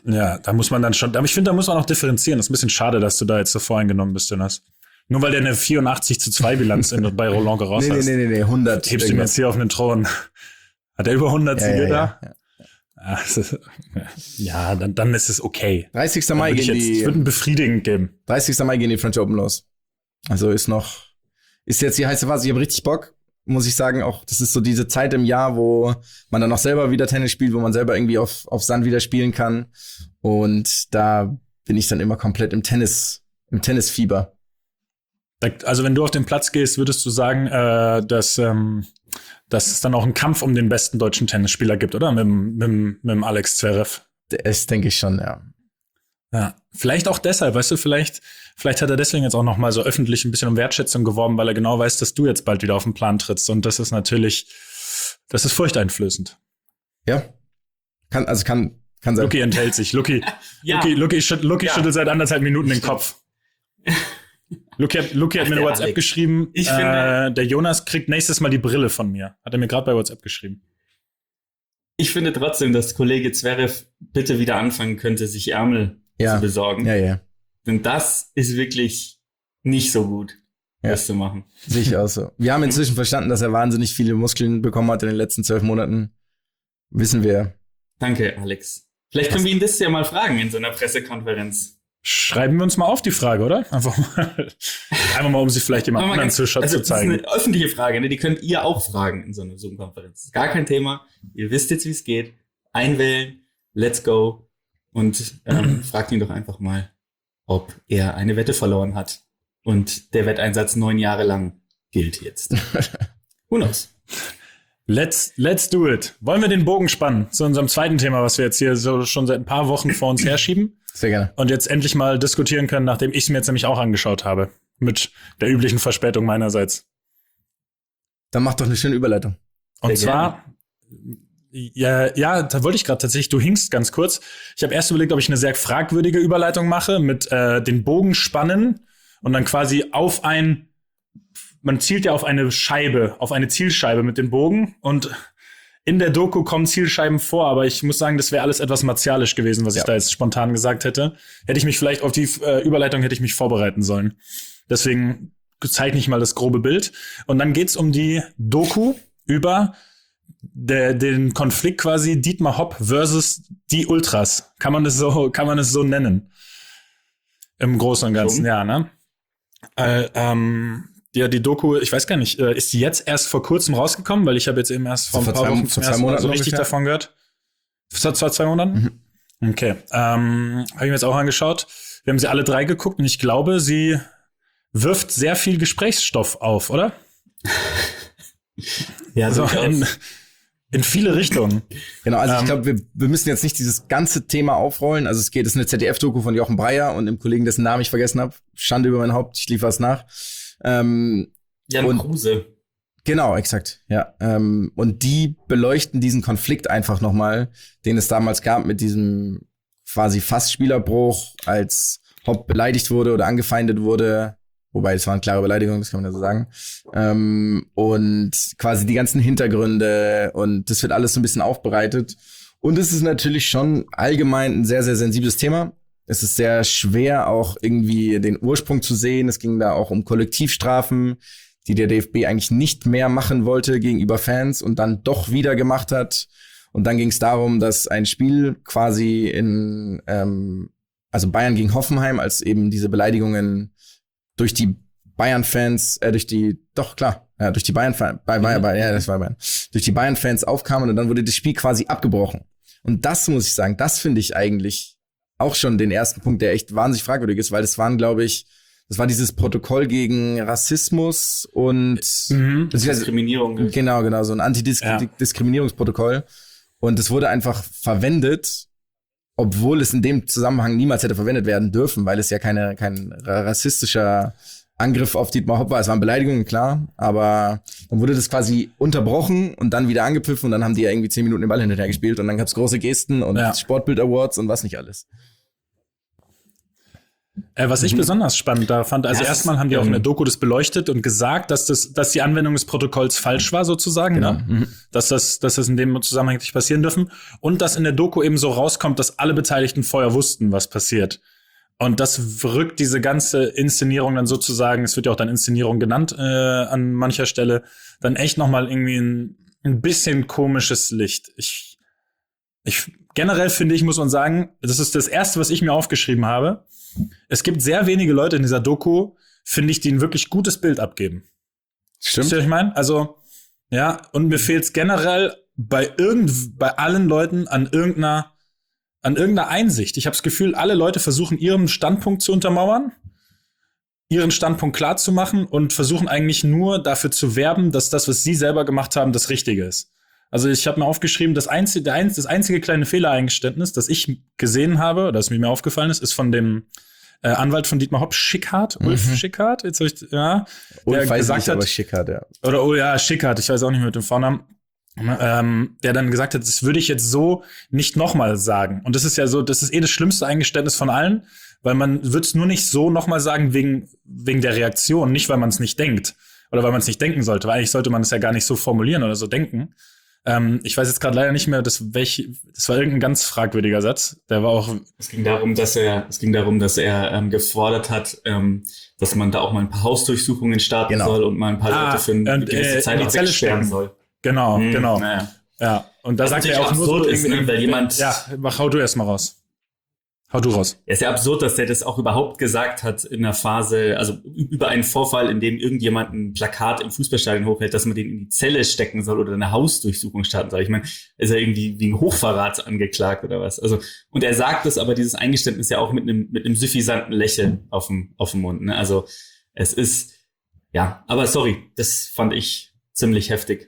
Ja, da muss man dann schon, aber ich finde, da muss man auch differenzieren. Das ist ein bisschen schade, dass du da jetzt so voreingenommen bist, Jonas. Nur weil der eine vierundachtzig zu zwei Bilanz in, bei Roland Garros nee, hast. Nee, nee, nee, nee, hundert. Hebst du mir jetzt hier auf einen Thron. Hat er über hundert ja, Siege ja, da? Ja, ja. Also, ja, dann, dann ist es okay. dreißigster Mai gehen die. Es wird ein befriedigend geben. dreißigster Mai gehen die French Open los. Also ist noch, ist jetzt die heiße Phase. Ich habe richtig Bock, muss ich sagen. Auch das ist so diese Zeit im Jahr, wo man dann auch selber wieder Tennis spielt, wo man selber irgendwie auf, auf Sand wieder spielen kann. Und da bin ich dann immer komplett im Tennis, im Tennisfieber. Also wenn du auf den Platz gehst, würdest du sagen, äh, dass, ähm, dass es dann auch einen Kampf um den besten deutschen Tennisspieler gibt, oder? Mit, mit, mit dem Alex Zverev. Das denke ich schon, ja. Ja, vielleicht auch deshalb, weißt du, vielleicht, vielleicht hat er deswegen jetzt auch noch mal so öffentlich ein bisschen um Wertschätzung geworben, weil er genau weiß, dass du jetzt bald wieder auf den Plan trittst. Und das ist natürlich, das ist furchteinflößend. Ja, kann, also kann, kann sein. Luki enthält sich. Luki, ja. Luki, Luki, schütt, Luki ja. schüttelt seit anderthalb Minuten den Kopf. Luki hat, Luki hat mir eine WhatsApp Alex. geschrieben, ich äh, finde, der Jonas kriegt nächstes Mal die Brille von mir. Hat er mir gerade bei WhatsApp geschrieben. Ich finde trotzdem, dass Kollege Zverev bitte wieder anfangen könnte, sich Ärmel ja. zu besorgen. Ja, ja. Denn das ist wirklich nicht so gut, ja. das zu machen. Sehe ich auch so. Wir haben inzwischen verstanden, dass er wahnsinnig viele Muskeln bekommen hat in den letzten zwölf Monaten. Wissen wir. Danke, Alex. Vielleicht können wir ihn das ja mal fragen in so einer Pressekonferenz. Schreiben wir uns mal auf die Frage, oder? Einfach mal, einfach mal um sie vielleicht jemand anderen zu, also, zu zeigen. Das ist eine öffentliche Frage, ne? Die könnt ihr auch fragen in so einer Zoom-Konferenz. Gar kein Thema. Ihr wisst jetzt, wie es geht. Einwählen, let's go. Und ähm, fragt ihn doch einfach mal, ob er eine Wette verloren hat. Und der Wetteinsatz neun Jahre lang gilt jetzt. Who knows? Let's, let's do it. Wollen wir den Bogen spannen zu unserem zweiten Thema, was wir jetzt hier so schon seit ein paar Wochen vor uns herschieben? Sehr gerne. Und jetzt endlich mal diskutieren können, nachdem ich es mir jetzt nämlich auch angeschaut habe. Mit der üblichen Verspätung meinerseits. Dann mach doch eine schöne Überleitung. Und Sehr zwar, ja, ja, da wollte ich gerade tatsächlich, du hinkst ganz kurz. Ich habe erst überlegt, ob ich eine sehr fragwürdige Überleitung mache mit äh, den Bogen spannen und dann quasi auf ein, man zielt ja auf eine Scheibe, auf eine Zielscheibe mit dem Bogen und in der Doku kommen Zielscheiben vor, aber ich muss sagen, das wäre alles etwas martialisch gewesen, was ja. ich da jetzt spontan gesagt hätte. Hätte ich mich vielleicht auf die äh, Überleitung hätte ich mich vorbereiten sollen. Deswegen zeichne ich mal das grobe Bild. Und dann geht's um die Doku über der, den Konflikt quasi Dietmar Hopp versus die Ultras. Kann man das so, kann man es so nennen? Im Großen und Ganzen, so. ja, ne? Äh, ähm, Ja, die Doku, ich weiß gar nicht, äh, ist die jetzt erst vor kurzem rausgekommen? Weil ich habe jetzt eben erst vor, so ein paar zwei, Wochen zum ersten Mal so richtig ungefähr davon gehört. Vor zwei, zwei Monaten? Mhm. Okay. Ähm, habe ich mir jetzt auch angeschaut. Wir haben sie alle drei geguckt und ich glaube, sie wirft sehr viel Gesprächsstoff auf, oder? ja, so also in, in viele Richtungen. Genau, also ähm, ich glaube, wir, wir müssen jetzt nicht dieses ganze Thema aufrollen. Also es geht, es ist eine Z D F-Doku von Jochen Breyer und dem Kollegen, dessen Namen ich vergessen habe. Schande über mein Haupt, ich liefere es nach. Ähm, Jan und, Kruse. Genau, exakt, ja. Ähm, und die beleuchten diesen Konflikt einfach nochmal, den es damals gab mit diesem quasi Fassspielerbruch, als Hopp beleidigt wurde oder angefeindet wurde. Wobei, es waren klare Beleidigungen, das kann man ja so sagen. Ähm, und quasi die ganzen Hintergründe und das wird alles so ein bisschen aufbereitet. Und es ist natürlich schon allgemein ein sehr, sehr sensibles Thema. Es ist sehr schwer, auch irgendwie den Ursprung zu sehen. Es ging da auch um Kollektivstrafen, die der D F B eigentlich nicht mehr machen wollte gegenüber Fans und dann doch wieder gemacht hat. Und dann ging es darum, dass ein Spiel quasi in, ähm, also Bayern gegen Hoffenheim, als eben diese Beleidigungen durch die Bayern-Fans, äh, durch die, doch klar, ja, durch die Bayern-Fans, bei Bayern, bei, ja, das war Bayern, durch die Bayern-Fans aufkamen und dann wurde das Spiel quasi abgebrochen. Und das muss ich sagen, das finde ich eigentlich auch schon den ersten Punkt, der echt wahnsinnig fragwürdig ist, weil das waren, glaube ich, das war dieses Protokoll gegen Rassismus und mhm. Diskriminierung. Genau, genau, so ein Antidiskriminierungsprotokoll. Ja. Und es wurde einfach verwendet, obwohl es in dem Zusammenhang niemals hätte verwendet werden dürfen, weil es ja keine kein rassistischer Angriff auf Dietmar Hopp war. Es waren Beleidigungen, klar, aber dann wurde das quasi unterbrochen und dann wieder angepfiffen und dann haben die ja irgendwie zehn Minuten den Ball hinterher gespielt und dann gab's große Gesten und ja. Sportbild-Awards und was nicht alles. Äh, was ich mhm. besonders spannend da fand, also ja, erstmal haben die auch in der Doku das beleuchtet und gesagt, dass das, dass die Anwendung des Protokolls falsch war, sozusagen, genau. ne? Mhm. Dass das, dass das in dem Zusammenhang nicht passieren dürfen. Und dass in der Doku eben so rauskommt, dass alle Beteiligten vorher wussten, was passiert. Und das rückt diese ganze Inszenierung dann sozusagen, es wird ja auch dann Inszenierung genannt, äh, an mancher Stelle, dann echt nochmal irgendwie ein, ein bisschen komisches Licht. Ich, ich, generell finde ich, muss man sagen, das ist das Erste, was ich mir aufgeschrieben habe. Es gibt sehr wenige Leute in dieser Doku, finde ich, die ein wirklich gutes Bild abgeben. Stimmt. Weißt du, was ich meine? Also, ja, und mir fehlt es generell bei irgend, bei allen Leuten an irgendeiner an irgendeiner Einsicht. Ich habe das Gefühl, alle Leute versuchen, ihren Standpunkt zu untermauern, ihren Standpunkt klar zu machen und versuchen eigentlich nur dafür zu werben, dass das, was sie selber gemacht haben, das Richtige ist. Also ich habe mir aufgeschrieben, das einzige, der einzige, das einzige kleine Fehlereingeständnis, das ich gesehen habe, oder das mir aufgefallen ist, ist von dem äh, Anwalt von Dietmar Hopp, Schickhardt, mhm. Ulf Schickhardt, jetzt hab ich, ja, Ulf der weiß gesagt nicht, hat, aber Schickhardt, ja. Oder, oh ja, Schickhardt, ich weiß auch nicht mehr mit dem Vornamen. Ähm, der dann gesagt hat, das würde ich jetzt so nicht nochmal sagen. Und das ist ja so, das ist eh das schlimmste Eingeständnis von allen, weil man wird es nur nicht so nochmal sagen wegen, wegen der Reaktion, nicht weil man es nicht denkt oder weil man es nicht denken sollte, weil eigentlich sollte man es ja gar nicht so formulieren oder so denken. Ähm, ich weiß jetzt gerade leider nicht mehr, das, welch, das war irgendein ganz fragwürdiger Satz. Der war auch. Es ging darum, dass er, es ging darum, dass er ähm, gefordert hat, ähm, dass man da auch mal ein paar Hausdurchsuchungen starten genau. soll und mal ein paar ah, Leute für eine gewisse äh, Zeit die Zelle wegsperren soll. Genau, hm, genau. Naja. Ja, und da was sagt er auch nur so ist, ne, weil jemand. Ja, mach, hau du erst mal raus. Hau du raus. Es ist ja absurd, dass der das auch überhaupt gesagt hat in einer Phase, also über einen Vorfall, in dem irgendjemand ein Plakat im Fußballstadion hochhält, dass man den in die Zelle stecken soll oder eine Hausdurchsuchung starten soll. Ich meine, ist er irgendwie wegen Hochverrats angeklagt oder was? Also, und er sagt das aber, dieses Eingeständnis ja auch mit einem, mit einem suffisanten Lächeln auf dem, auf dem Mund, ne? Also, es ist, ja, aber sorry, das fand ich ziemlich heftig.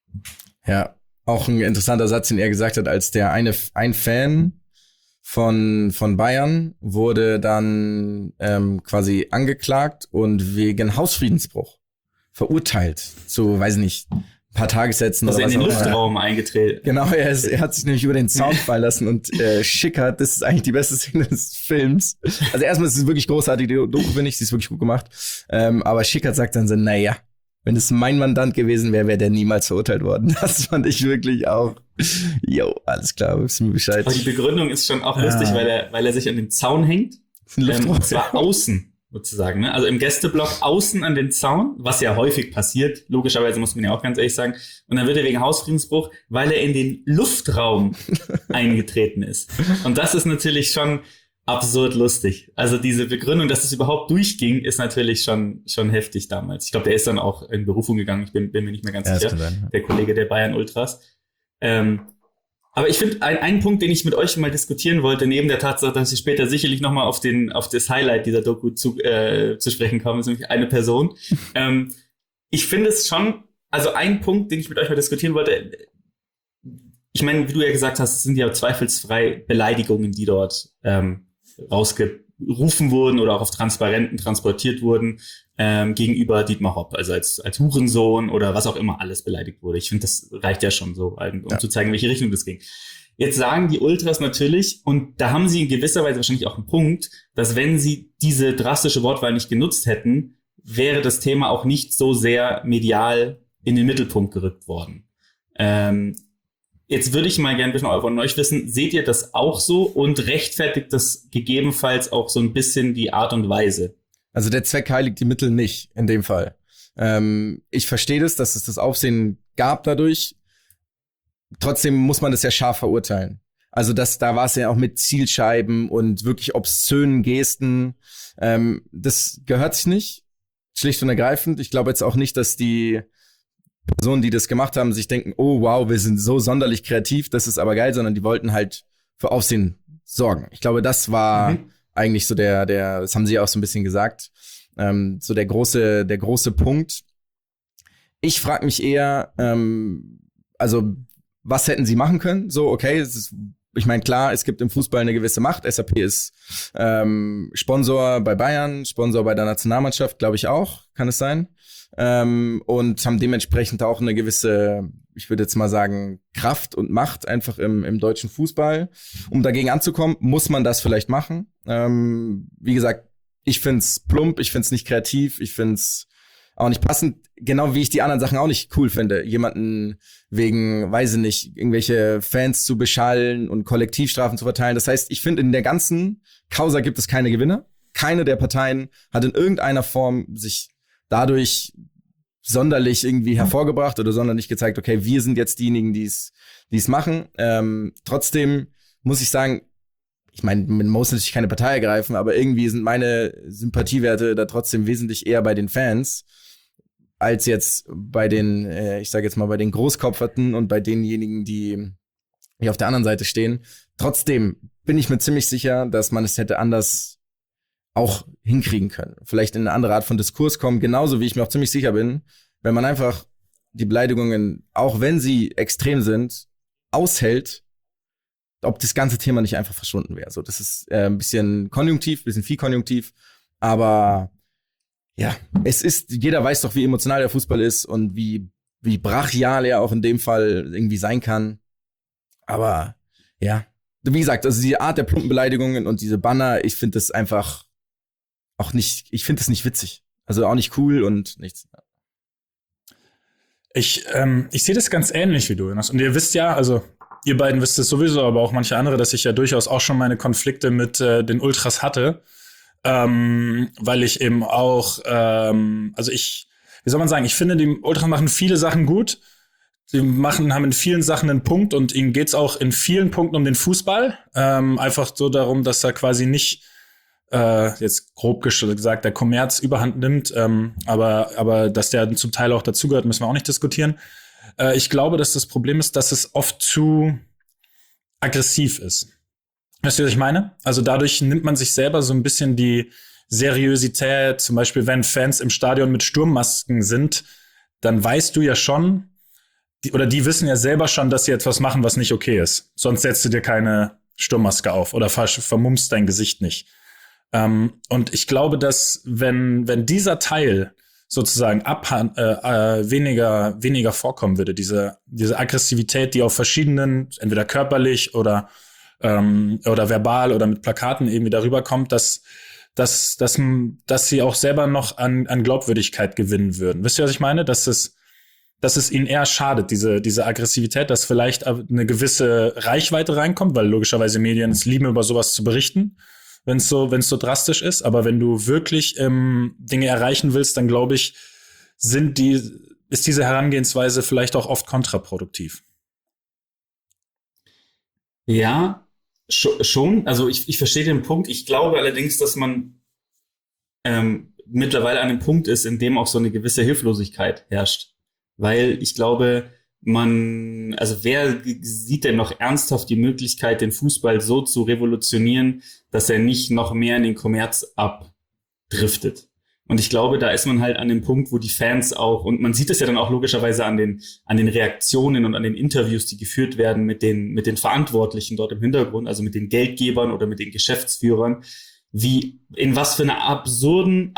Ja, auch ein interessanter Satz, den er gesagt hat, als der eine, ein Fan von, von Bayern wurde dann ähm, quasi angeklagt und wegen Hausfriedensbruch verurteilt zu, weiß nicht, ein paar Tagessätzen also oder was in den auch immer. Luftraum eingetreten. Genau, er, ist, er hat sich nämlich über den Zaun fallen lassen und äh, Schickhardt, das ist eigentlich die beste Szene des Films. Also erstmal ist es wirklich großartig, die Doku, finde ich, sie ist wirklich gut gemacht. Ähm, aber Schickhardt sagt dann so, naja, wenn es mein Mandant gewesen wäre, wäre der niemals verurteilt worden. Das fand ich wirklich auch. Jo, alles klar, wissen wir Bescheid. Aber die Begründung ist schon auch ja. lustig, weil er, weil er sich an den Zaun hängt. Ähm, und zwar außen, sozusagen. Ne? Also im Gästeblock außen an den Zaun, was ja häufig passiert. Logischerweise muss man ja auch ganz ehrlich sagen. Und dann wird er wegen Hausfriedensbruch, weil er in den Luftraum eingetreten ist. Und das ist natürlich schon absurd lustig. Also diese Begründung, dass es überhaupt durchging, ist natürlich schon schon heftig damals. Ich glaube, der ist dann auch in Berufung gegangen. Ich bin, bin mir nicht mehr ganz ja, sicher. Sein, der Kollege der Bayern Ultras. Ähm, aber ich finde, ein, ein Punkt, den ich mit euch mal diskutieren wollte, neben der Tatsache, dass ich später sicherlich nochmal auf den auf das Highlight dieser Doku zu, äh, zu sprechen komme, ist nämlich eine Person. ähm, ich finde es schon, also ein Punkt, den ich mit euch mal diskutieren wollte, ich meine, wie du ja gesagt hast, es sind ja zweifelsfrei Beleidigungen, die dort ähm, rausgerufen wurden oder auch auf Transparenten transportiert wurden ähm, gegenüber Dietmar Hopp, also als als Hurensohn oder was auch immer alles beleidigt wurde. Ich finde, das reicht ja schon so, um ja. zu zeigen, in welche Richtung das ging. Jetzt sagen die Ultras natürlich, und da haben sie in gewisser Weise wahrscheinlich auch einen Punkt, dass wenn sie diese drastische Wortwahl nicht genutzt hätten, wäre das Thema auch nicht so sehr medial in den Mittelpunkt gerückt worden. Ähm, Jetzt würde ich mal gerne ein bisschen von euch wissen, seht ihr das auch so und rechtfertigt das gegebenenfalls auch so ein bisschen die Art und Weise? Also der Zweck heiligt die Mittel nicht, in dem Fall. Ähm, ich verstehe das, dass es das Aufsehen gab dadurch. Trotzdem muss man das ja scharf verurteilen. Also das, da war es ja auch mit Zielscheiben und wirklich obszönen Gesten. Ähm, das gehört sich nicht, schlicht und ergreifend. Ich glaube jetzt auch nicht, dass die Personen, die das gemacht haben, sich denken, oh wow, wir sind so sonderlich kreativ, das ist aber geil, sondern die wollten halt für Aufsehen sorgen. Ich glaube, das war mhm. eigentlich so der, der, das haben sie auch so ein bisschen gesagt, ähm, so der große, der große Punkt. Ich frage mich eher, ähm, also was hätten sie machen können? So, okay, es ist, ich meine, klar, es gibt im Fußball eine gewisse Macht. S A P ist ähm, Sponsor bei Bayern, Sponsor bei der Nationalmannschaft, glaube ich auch, kann es sein. Ähm, und haben dementsprechend auch eine gewisse, ich würde jetzt mal sagen, Kraft und Macht einfach im, im deutschen Fußball. Um dagegen anzukommen, muss man das vielleicht machen. Ähm, wie gesagt, Ich find's plump, ich find's nicht kreativ, ich find's auch nicht passend, genau wie ich die anderen Sachen auch nicht cool finde. Jemanden wegen, weiß ich nicht, irgendwelche Fans zu beschallen und Kollektivstrafen zu verteilen. Das heißt, ich finde, in der ganzen Causa gibt es keine Gewinner. Keine der Parteien hat in irgendeiner Form sich dadurch sonderlich irgendwie hervorgebracht oder sonderlich gezeigt, okay, wir sind jetzt diejenigen, die es die es machen. Ähm, trotzdem muss ich sagen, ich meine, man muss natürlich keine Partei ergreifen, aber irgendwie sind meine Sympathiewerte da trotzdem wesentlich eher bei den Fans als jetzt bei den, äh, ich sage jetzt mal, bei den Großkopferten und bei denjenigen, die, die auf der anderen Seite stehen. Trotzdem bin ich mir ziemlich sicher, dass man es hätte anders auch hinkriegen können. Vielleicht in eine andere Art von Diskurs kommen, genauso wie ich mir auch ziemlich sicher bin, wenn man einfach die Beleidigungen, auch wenn sie extrem sind, aushält, ob das ganze Thema nicht einfach verschwunden wäre. So, das ist äh, ein bisschen konjunktiv, ein bisschen viel konjunktiv, aber ja, es ist, jeder weiß doch, wie emotional der Fußball ist und wie, wie brachial er auch in dem Fall irgendwie sein kann. Aber ja, wie gesagt, also die Art der plumpen Beleidigungen und diese Banner, ich finde das einfach auch nicht, ich finde das nicht witzig. Also auch nicht cool und nichts. Ich, ähm, ich sehe das ganz ähnlich wie du, Jonas. Und ihr wisst ja, also ihr beiden wisst es sowieso, aber auch manche andere, dass ich ja durchaus auch schon meine Konflikte mit äh, den Ultras hatte. Ähm, weil ich eben auch, ähm, also ich, wie soll man sagen, ich finde, die Ultras machen viele Sachen gut. Sie machen, haben in vielen Sachen einen Punkt und ihnen geht's auch in vielen Punkten um den Fußball. Ähm, einfach so darum, dass er quasi nicht, äh, jetzt grob gesagt, der Kommerz überhand nimmt. Ähm, aber, aber dass der zum Teil auch dazugehört, müssen wir auch nicht diskutieren. Äh, ich glaube, dass das Problem ist, dass es oft zu aggressiv ist. Weißt du, was ich meine? Also dadurch nimmt man sich selber so ein bisschen die Seriosität. Zum Beispiel, wenn Fans im Stadion mit Sturmmasken sind, dann weißt du ja schon, die, oder die wissen ja selber schon, dass sie etwas machen, was nicht okay ist. Sonst setzt du dir keine Sturmmaske auf oder vermummst dein Gesicht nicht. Ähm, und ich glaube, dass wenn wenn dieser Teil sozusagen ab, äh, äh, weniger weniger vorkommen würde, diese diese Aggressivität, die auf verschiedenen, entweder körperlich oder ähm, oder verbal oder mit Plakaten irgendwie darüber kommt, dass dass dass dass sie auch selber noch an an Glaubwürdigkeit gewinnen würden. Wisst ihr, was ich meine? Dass es dass es ihnen eher schadet, diese diese Aggressivität, dass vielleicht eine gewisse Reichweite reinkommt, weil logischerweise Medien es lieben, über sowas zu berichten, wenn es so wenn es so drastisch ist. Aber wenn du wirklich ähm, Dinge erreichen willst, dann glaube ich, sind die ist diese Herangehensweise vielleicht auch oft kontraproduktiv. Ja, schon. Also ich, ich verstehe den Punkt. Ich glaube allerdings, dass man ähm, mittlerweile an einem Punkt ist, in dem auch so eine gewisse Hilflosigkeit herrscht. Weil ich glaube, man, also wer sieht denn noch ernsthaft die Möglichkeit, den Fußball so zu revolutionieren, dass er nicht noch mehr in den Kommerz abdriftet? Und ich glaube, da ist man halt an dem Punkt, wo die Fans auch, und man sieht es ja dann auch logischerweise an den, an den Reaktionen und an den Interviews, die geführt werden mit den, mit den Verantwortlichen dort im Hintergrund, also mit den Geldgebern oder mit den Geschäftsführern, wie, in was für einer absurden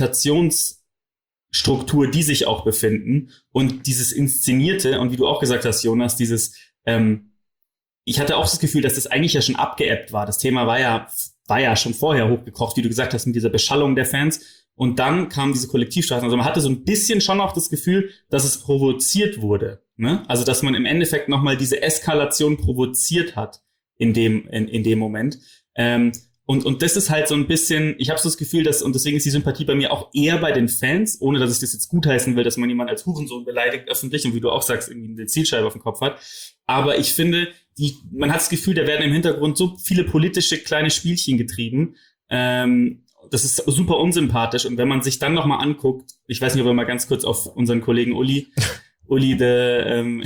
Argumentationsstruktur die sich auch befinden und dieses Inszenierte und wie du auch gesagt hast, Jonas, dieses, ähm, ich hatte auch das Gefühl, dass das eigentlich ja schon abgeebbt war. Das Thema war ja, war ja schon vorher hochgekocht, wie du gesagt hast, mit dieser Beschallung der Fans. Und dann kamen diese Kollektivstrafen. Also man hatte so ein bisschen schon auch das Gefühl, dass es provoziert wurde. Ne? Also dass man im Endeffekt nochmal diese Eskalation provoziert hat in dem, in, in dem Moment. Ähm, und, und das ist halt so ein bisschen, ich habe so das Gefühl, dass, und deswegen ist die Sympathie bei mir auch eher bei den Fans, ohne dass ich das jetzt gutheißen will, dass man jemanden als Hurensohn beleidigt öffentlich und wie du auch sagst, irgendwie eine Zielscheibe auf dem Kopf hat. Aber ich finde, die, man hat das Gefühl, da werden im Hintergrund so viele politische kleine Spielchen getrieben. Ähm, Das ist super unsympathisch. Und wenn man sich dann noch mal anguckt, ich weiß nicht, ob wir mal ganz kurz auf unseren Kollegen Uli, Uli, the, ähm,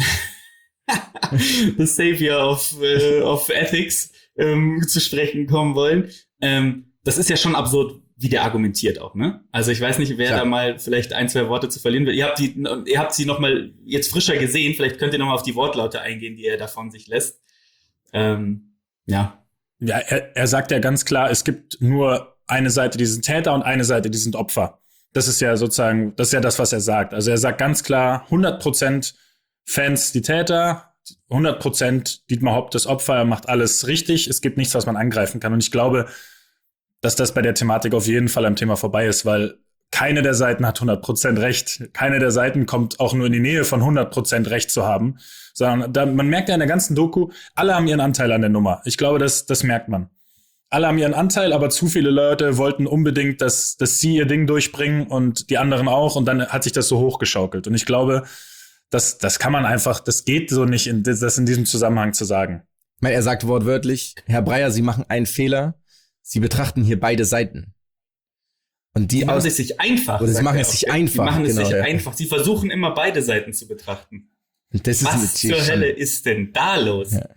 the Savior of, uh, of Ethics, ähm, zu sprechen kommen wollen. Ähm, das ist ja schon absurd, wie der argumentiert auch, ne? Also ich weiß nicht, wer ja. da mal vielleicht ein, zwei Worte zu verlieren will. Ihr habt die, ihr habt sie noch mal jetzt frischer gesehen. Vielleicht könnt ihr noch mal auf die Wortlaute eingehen, die er davon sich lässt. Ähm, ja. Ja, er, er sagt ja ganz klar, es gibt nur eine Seite, die sind Täter und eine Seite, die sind Opfer. Das ist ja sozusagen, das ist ja das, was er sagt. Also er sagt ganz klar, hundert Prozent Fans die Täter, hundert Prozent Dietmar Hopp das Opfer, er macht alles richtig. Es gibt nichts, was man angreifen kann. Und ich glaube, dass das bei der Thematik auf jeden Fall am Thema vorbei ist, weil keine der Seiten hat hundert Prozent recht. Keine der Seiten kommt auch nur in die Nähe von hundert Prozent recht zu haben. Sondern da, man merkt ja in der ganzen Doku, alle haben ihren Anteil an der Nummer. Ich glaube, das, das merkt man. Alle haben ihren Anteil, aber zu viele Leute wollten unbedingt, dass, dass sie ihr Ding durchbringen und die anderen auch. Und dann hat sich das so hochgeschaukelt. Und ich glaube, das, das kann man einfach, das geht so nicht, in, das in diesem Zusammenhang zu sagen. Ich meine, er sagt wortwörtlich, Herr Breyer, Sie machen einen Fehler. Sie betrachten hier beide Seiten. Und die sie machen aus- es sich einfach. Oder sie sagt machen er es auch. sich einfach. Sie machen es genau, sich ja. einfach. Sie versuchen immer beide Seiten zu betrachten. Und das ist Was natürlich zur schon- Hölle ist denn da los? Ja.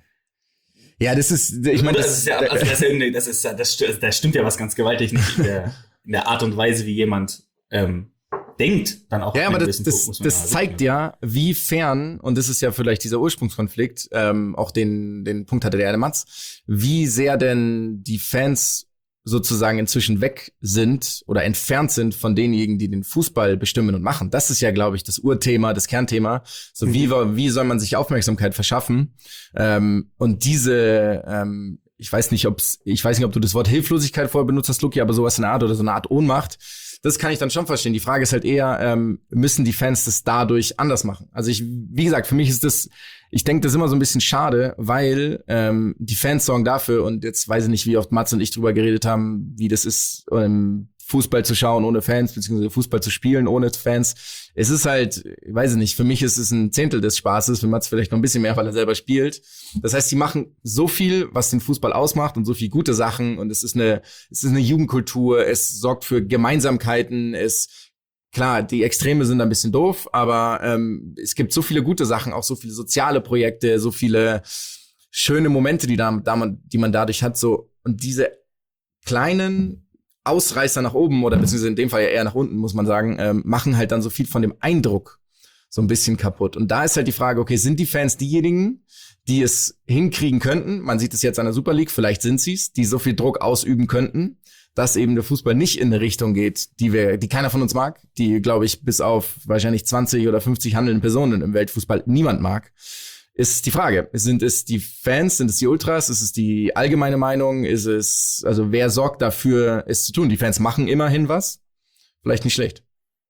Ja, das ist, ich meine, das, das, ist ja, also das, ist ja irgendwie- das ist ja, das, st- das stimmt ja was ganz gewaltig nicht in der, in der Art und Weise, wie jemand ähm, denkt, dann auch. ja, auf aber einen das, gewissen das, Punkt muss man das ja zeigt sagen. ja, wie fern, und das ist ja vielleicht dieser Ursprungskonflikt, ähm, auch den, den Punkt hatte der Erde Matz, wie sehr denn die Fans sozusagen inzwischen weg sind oder entfernt sind von denjenigen, die den Fußball bestimmen und machen. Das ist ja, glaube ich, das Urthema, das Kernthema. So mhm. wie, wie soll man sich Aufmerksamkeit verschaffen? Ähm, und diese, ähm, ich weiß nicht, ob's, ich weiß nicht, ob du das Wort Hilflosigkeit vorher benutzt hast, Luki, aber sowas in der Art oder so eine Art Ohnmacht. Das kann ich dann schon verstehen. Die Frage ist halt eher, ähm, müssen die Fans das dadurch anders machen? Also ich, wie gesagt, für mich ist das, ich denke, das ist immer so ein bisschen schade, weil ähm, die Fans sorgen dafür, und jetzt weiß ich nicht, wie oft Mats und ich drüber geredet haben, wie das ist, ähm, Fußball zu schauen ohne Fans, beziehungsweise Fußball zu spielen ohne Fans. Es ist halt, ich weiß nicht, für mich ist es ein Zehntel des Spaßes, für Mats vielleicht noch ein bisschen mehr, weil er selber spielt. Das heißt, die machen so viel, was den Fußball ausmacht, und so viel gute Sachen, und es ist eine, es ist eine Jugendkultur, es sorgt für Gemeinsamkeiten, es, klar, die Extreme sind ein bisschen doof, aber ähm, es gibt so viele gute Sachen, auch so viele soziale Projekte, so viele schöne Momente, die da, da man, die man dadurch hat, so, und diese kleinen Ausreißer nach oben, oder beziehungsweise in dem Fall ja eher nach unten, muss man sagen, ähm, machen halt dann so viel von dem Eindruck so ein bisschen kaputt. Und da ist halt die Frage, okay, sind die Fans diejenigen, die es hinkriegen könnten? Man sieht es jetzt an der Super League, vielleicht sind sie es, die so viel Druck ausüben könnten, dass eben der Fußball nicht in eine Richtung geht, die wir, die keiner von uns mag, die, glaube ich, bis auf wahrscheinlich zwanzig oder fünfzig handelnde Personen im Weltfußball niemand mag. Ist die Frage, sind es die Fans, sind es die Ultras, ist es die allgemeine Meinung, ist es, also wer sorgt dafür, es zu tun? Die Fans machen immerhin was, vielleicht nicht schlecht.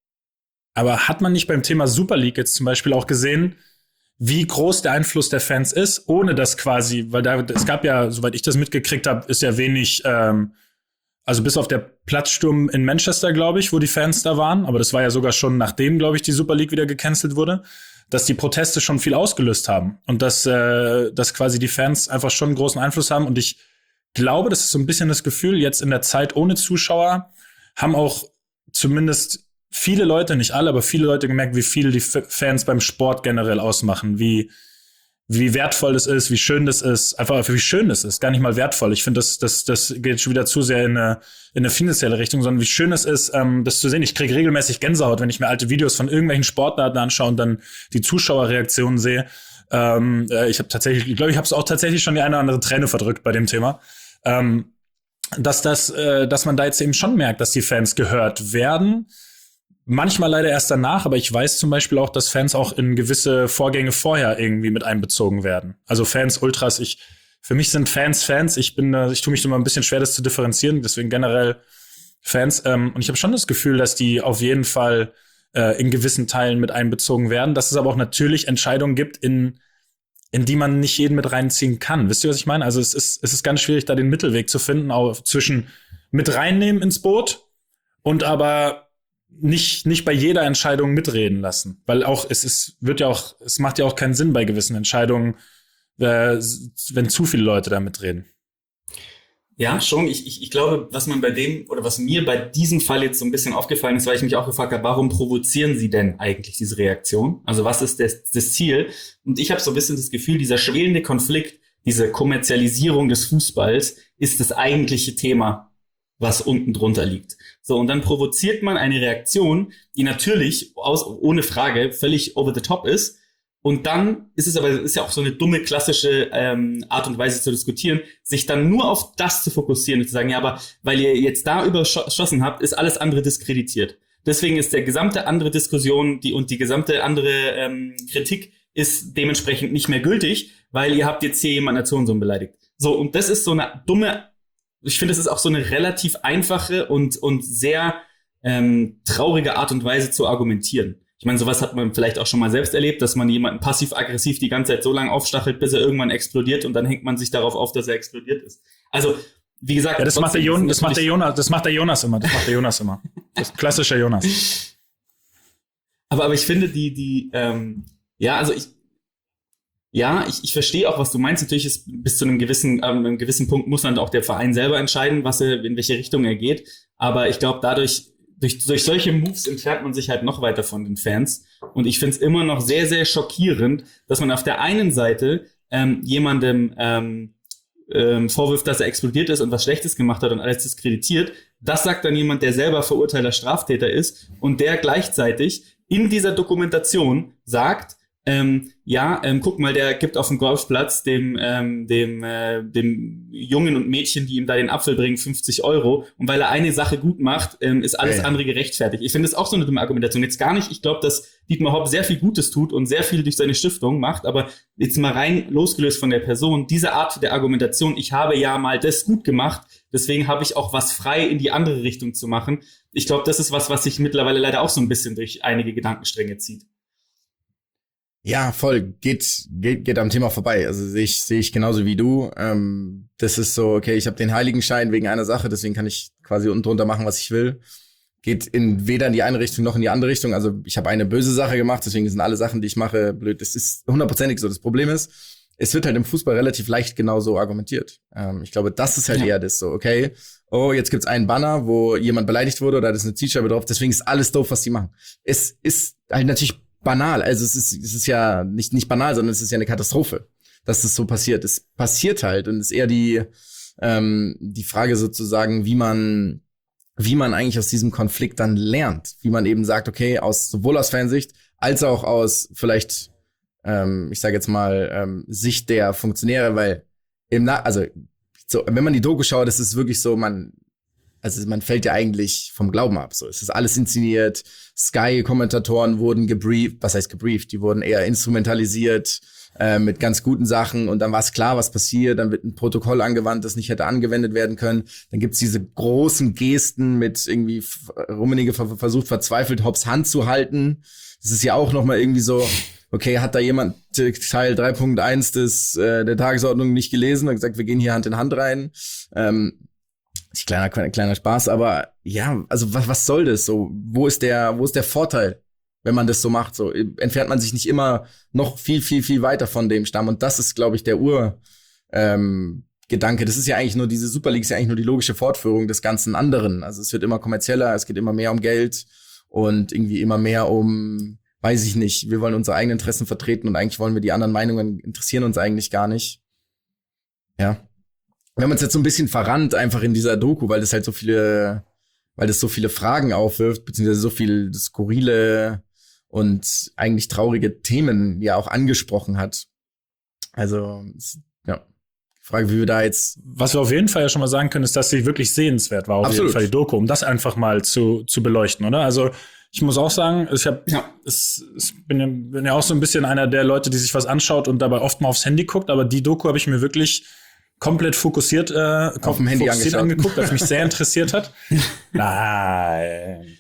Aber hat man nicht beim Thema Super League jetzt zum Beispiel auch gesehen, wie groß der Einfluss der Fans ist, ohne dass quasi, weil da, es gab ja, soweit ich das mitgekriegt habe, ist ja wenig, ähm, also bis auf der Platzsturm in Manchester, glaube ich, wo die Fans da waren, aber das war ja sogar schon nachdem, glaube ich, die Super League wieder gecancelt wurde, dass die Proteste schon viel ausgelöst haben und dass, äh, dass quasi die Fans einfach schon einen großen Einfluss haben. Und ich glaube, das ist so ein bisschen das Gefühl, jetzt in der Zeit ohne Zuschauer haben auch zumindest viele Leute, nicht alle, aber viele Leute gemerkt, wie viel die F- Fans beim Sport generell ausmachen, wie wie wertvoll das ist, wie schön das ist, einfach wie schön das ist, gar nicht mal wertvoll. Ich finde, das das das geht schon wieder zu sehr in eine in eine finanzielle Richtung, sondern wie schön es ist, ähm, das zu sehen. Ich kriege regelmäßig Gänsehaut, wenn ich mir alte Videos von irgendwelchen Sportarten anschaue und dann die Zuschauerreaktionen sehe. Ähm, äh, ich habe tatsächlich, ich glaube, ich habe es auch tatsächlich schon die eine oder andere Träne verdrückt bei dem Thema. Ähm, dass das, äh, dass man da jetzt eben schon merkt, dass die Fans gehört werden. Manchmal leider erst danach, aber ich weiß zum Beispiel auch, dass Fans auch in gewisse Vorgänge vorher irgendwie mit einbezogen werden. Also Fans, Ultras, ich, für mich sind Fans Fans. Ich bin, ich tue mich immer ein bisschen schwer, das zu differenzieren. Deswegen generell Fans. Ähm, und ich habe schon das Gefühl, dass die auf jeden Fall äh, in gewissen Teilen mit einbezogen werden. Dass es aber auch natürlich Entscheidungen gibt, in in die man nicht jeden mit reinziehen kann. Wisst ihr, was ich meine? Also es ist, es ist ganz schwierig, da den Mittelweg zu finden, auch zwischen mit reinnehmen ins Boot und aber nicht nicht bei jeder Entscheidung mitreden lassen, weil auch es ist wird ja auch es macht ja auch keinen Sinn bei gewissen Entscheidungen, äh, wenn zu viele Leute da mitreden. Ja, schon. Ich, ich, ich glaube, was man bei dem oder was mir bei diesem Fall jetzt so ein bisschen aufgefallen ist, weil ich mich auch gefragt habe, warum provozieren sie denn eigentlich diese Reaktion? Also was ist das, das Ziel? Und ich habe so ein bisschen das Gefühl, dieser schwelende Konflikt, diese Kommerzialisierung des Fußballs ist das eigentliche Thema, was unten drunter liegt. So, und dann provoziert man eine Reaktion, die natürlich aus, ohne Frage völlig over the top ist. Und dann ist es aber, ist ja auch so eine dumme, klassische ähm, Art und Weise zu diskutieren, sich dann nur auf das zu fokussieren und zu sagen, ja, aber weil ihr jetzt da überschossen habt, ist alles andere diskreditiert. Deswegen ist der gesamte andere Diskussion die und die gesamte andere ähm, Kritik ist dementsprechend nicht mehr gültig, weil ihr habt jetzt hier jemanden als Sohn beleidigt. So, und das ist so eine dumme ich finde, es ist auch so eine relativ einfache und, und sehr ähm, traurige Art und Weise zu argumentieren. Ich meine, sowas hat man vielleicht auch schon mal selbst erlebt, dass man jemanden passiv-aggressiv die ganze Zeit so lange aufstachelt, bis er irgendwann explodiert und dann hängt man sich darauf auf, dass er explodiert ist. Also, wie gesagt, ja, das macht der Jonas, das macht der Jonas, das macht der Jonas immer, das macht der Jonas immer. Das klassische Jonas. Aber, aber ich finde, die, die, ähm, ja, also ich, ja, ich, ich verstehe auch, was du meinst. Natürlich ist bis zu einem gewissen, ähm, einem gewissen Punkt muss dann auch der Verein selber entscheiden, was er, in welche Richtung er geht. Aber ich glaube, dadurch, durch, durch solche Moves entfernt man sich halt noch weiter von den Fans. Und ich finde es immer noch sehr, sehr schockierend, dass man auf der einen Seite ähm, jemandem ähm, ähm, vorwirft, dass er explodiert ist und was Schlechtes gemacht hat und alles diskreditiert. Das sagt dann jemand, der selber verurteilter Straftäter ist und der gleichzeitig in dieser Dokumentation sagt, ähm, ja, ähm, guck mal, der gibt auf dem Golfplatz dem ähm, dem äh, dem Jungen und Mädchen, die ihm da den Apfel bringen, fünfzig Euro. Und weil er eine Sache gut macht, ähm, ist alles ja, ja. andere gerechtfertigt. Ich finde das auch so eine dumme Argumentation. Jetzt gar nicht, ich glaube, dass Dietmar Hopp sehr viel Gutes tut und sehr viel durch seine Stiftung macht, aber jetzt mal rein losgelöst von der Person, diese Art der Argumentation, ich habe ja mal das gut gemacht, deswegen habe ich auch was frei in die andere Richtung zu machen. Ich glaube, das ist was, was sich mittlerweile leider auch so ein bisschen durch einige Gedankenstränge zieht. Ja, voll. Geht, geht, geht am Thema vorbei. Also sehe ich, sehe ich genauso wie du. Ähm, das ist so, okay, ich habe den Heiligenschein wegen einer Sache, deswegen kann ich quasi unten drunter machen, was ich will. Geht in weder in die eine Richtung noch in die andere Richtung. Also ich habe eine böse Sache gemacht, deswegen sind alle Sachen, die ich mache, blöd. Das ist hundertprozentig so. Das Problem ist, es wird halt im Fußball relativ leicht genauso argumentiert. Ähm, ich glaube, das ist halt ja. eher das so, okay, oh, jetzt gibt's einen Banner, wo jemand beleidigt wurde oder da ist eine Zielscheibe drauf, deswegen ist alles doof, was die machen. Es ist halt natürlich banal, also es ist es ist ja nicht nicht banal, sondern es ist ja eine Katastrophe, dass das so passiert. Es passiert halt und es ist eher die ähm, die Frage sozusagen, wie man wie man eigentlich aus diesem Konflikt dann lernt, wie man eben sagt, okay, aus sowohl aus Fansicht als auch aus vielleicht ähm, ich sage jetzt mal ähm, Sicht der Funktionäre, weil im Na- also so, wenn man die Doku schaut, ist es wirklich so, man Also man fällt ja eigentlich vom Glauben ab. So, es ist alles inszeniert. Sky-Kommentatoren wurden gebrieft. Was heißt gebrieft? Die wurden eher instrumentalisiert äh, mit ganz guten Sachen. Und dann war es klar, was passiert. Dann wird ein Protokoll angewandt, das nicht hätte angewendet werden können. Dann gibt's diese großen Gesten mit irgendwie Rummenigge versucht verzweifelt Hopps Hand zu halten. Das ist ja auch noch mal irgendwie so. Okay, hat da jemand Teil drei Punkt eins des äh, der Tagesordnung nicht gelesen und gesagt, wir gehen hier Hand in Hand rein. Ähm, Kleiner, kleiner, kleiner Spaß, aber ja, also was, was soll das so? Wo ist der, wo ist der Vorteil, wenn man das so macht? So entfernt man sich nicht immer noch viel, viel, viel weiter von dem Stamm. Und das ist, glaube ich, der Ur ähm, Gedanke. Das ist ja eigentlich nur diese Super League ist ja eigentlich nur die logische Fortführung des ganzen anderen. Also es wird immer kommerzieller, es geht immer mehr um Geld und irgendwie immer mehr um, weiß ich nicht, wir wollen unsere eigenen Interessen vertreten und eigentlich wollen wir die anderen Meinungen interessieren uns eigentlich gar nicht. Ja. Wir haben uns jetzt so ein bisschen verrannt einfach in dieser Doku, weil das halt so viele, weil das so viele Fragen aufwirft, beziehungsweise so viel skurrile und eigentlich traurige Themen ja auch angesprochen hat. Also, ja, die Frage, wie wir da jetzt... Was wir auf jeden Fall ja schon mal sagen können, ist, dass sie wirklich sehenswert war, auf Absolut. jeden Fall die Doku, um das einfach mal zu, zu beleuchten, oder? Also, ich muss auch sagen, ich hab, ja. es, es bin, ja, bin ja auch so ein bisschen einer der Leute, die sich was anschaut und dabei oft mal aufs Handy guckt, aber die Doku habe ich mir wirklich komplett fokussiert, äh, auf dem Handy fokussiert angeguckt, was mich sehr interessiert hat. Nein.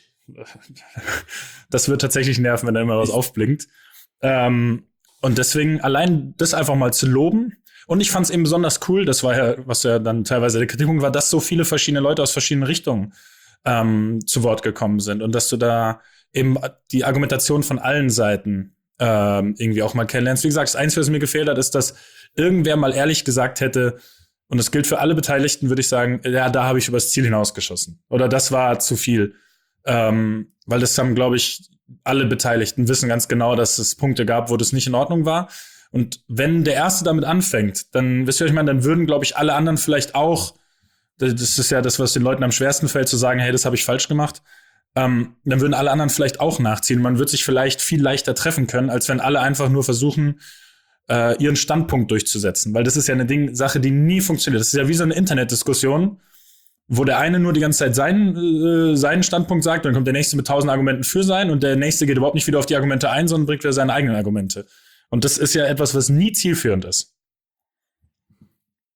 Das wird tatsächlich nerven, wenn da immer was aufblinkt. Ähm, und deswegen allein das einfach mal zu loben. Und ich fand es eben besonders cool, das war ja, was ja dann teilweise der Kritikpunkt war, dass so viele verschiedene Leute aus verschiedenen Richtungen ähm, zu Wort gekommen sind. Und dass du da eben die Argumentation von allen Seiten ähm, irgendwie auch mal kennenlernst. Wie gesagt, das Einzige, was mir gefehlt hat, ist, dass irgendwer mal ehrlich gesagt hätte, und das gilt für alle Beteiligten, würde ich sagen, ja, da habe ich übers Ziel hinausgeschossen. Oder das war zu viel. Ähm, weil das haben, glaube ich, alle Beteiligten wissen ganz genau, dass es Punkte gab, wo das nicht in Ordnung war. Und wenn der Erste damit anfängt, dann, wisst ihr, was ich meine, dann würden, glaube ich, alle anderen vielleicht auch, das ist ja das, was den Leuten am schwersten fällt, zu sagen, hey, das habe ich falsch gemacht, ähm, dann würden alle anderen vielleicht auch nachziehen. Man wird sich vielleicht viel leichter treffen können, als wenn alle einfach nur versuchen, äh, ihren Standpunkt durchzusetzen. Weil das ist ja eine Ding, Sache, die nie funktioniert. Das ist ja wie so eine Internetdiskussion, wo der eine nur die ganze Zeit seinen, äh, seinen Standpunkt sagt, dann kommt der Nächste mit tausend Argumenten für sein und der Nächste geht überhaupt nicht wieder auf die Argumente ein, sondern bringt wieder seine eigenen Argumente. Und das ist ja etwas, was nie zielführend ist.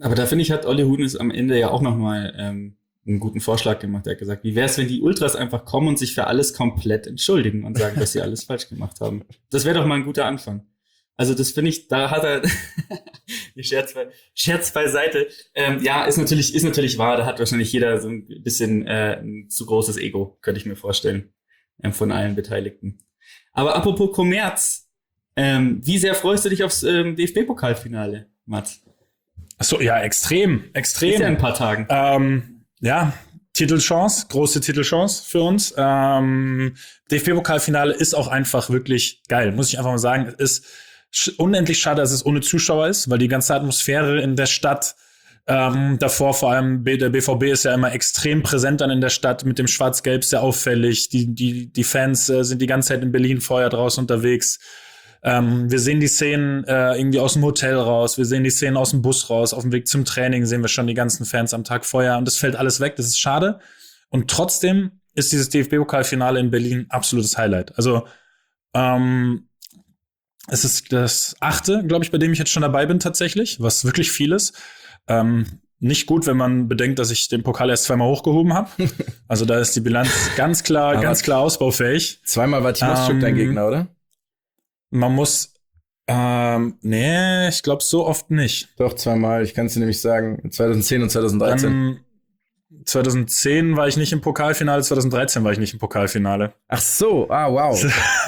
Aber da finde ich, hat Olli Hoeneß am Ende ja auch nochmal ähm, einen guten Vorschlag gemacht. Er hat gesagt, wie wär's, wenn die Ultras einfach kommen und sich für alles komplett entschuldigen und sagen, dass sie alles falsch gemacht haben. Das wäre doch mal ein guter Anfang. Also das finde ich, da hat er Scherz, bei, Scherz beiseite. Ähm, ja, ist natürlich, ist natürlich wahr. Da hat wahrscheinlich jeder so ein bisschen äh, ein zu großes Ego, könnte ich mir vorstellen, ähm, von allen Beteiligten. Aber apropos Kommerz, ähm, wie sehr freust du dich aufs ähm, D F B-Pokalfinale, Mats? Ach so, ja, extrem, extrem. Ist ja in ein paar Tagen. Ähm, ja, Titelchance, große Titelchance für uns. Ähm, D F B-Pokalfinale ist auch einfach wirklich geil, muss ich einfach mal sagen. Es ist unendlich schade, dass es ohne Zuschauer ist, weil die ganze Atmosphäre in der Stadt, ähm, davor vor allem, der B V B ist ja immer extrem präsent dann in der Stadt mit dem Schwarz-Gelb, sehr auffällig. Die, die, die Fans äh, sind die ganze Zeit in Berlin vorher draußen unterwegs. Ähm, wir sehen die Szenen äh, irgendwie aus dem Hotel raus, wir sehen die Szenen aus dem Bus raus, auf dem Weg zum Training sehen wir schon die ganzen Fans am Tag vorher und das fällt alles weg, das ist schade. Und trotzdem ist dieses D F B-Pokalfinale in Berlin absolutes Highlight. Also, ähm, es ist das achte, glaube ich, bei dem ich jetzt schon dabei bin tatsächlich, was wirklich viel ist. Ähm, nicht gut, wenn man bedenkt, dass ich den Pokal erst zweimal hochgehoben habe. Also da ist die Bilanz ganz klar, ganz klar ausbaufähig. Zweimal war Timoschuk ähm, dein Gegner, oder? Man muss, ähm, nee, ich glaube so oft nicht. Doch, zweimal. Ich kann es dir nämlich sagen, zweitausendzehn und zweitausenddreizehn. Dann zweitausendzehn war ich nicht im Pokalfinale, zweitausenddreizehn war ich nicht im Pokalfinale. Ach so, ah, wow.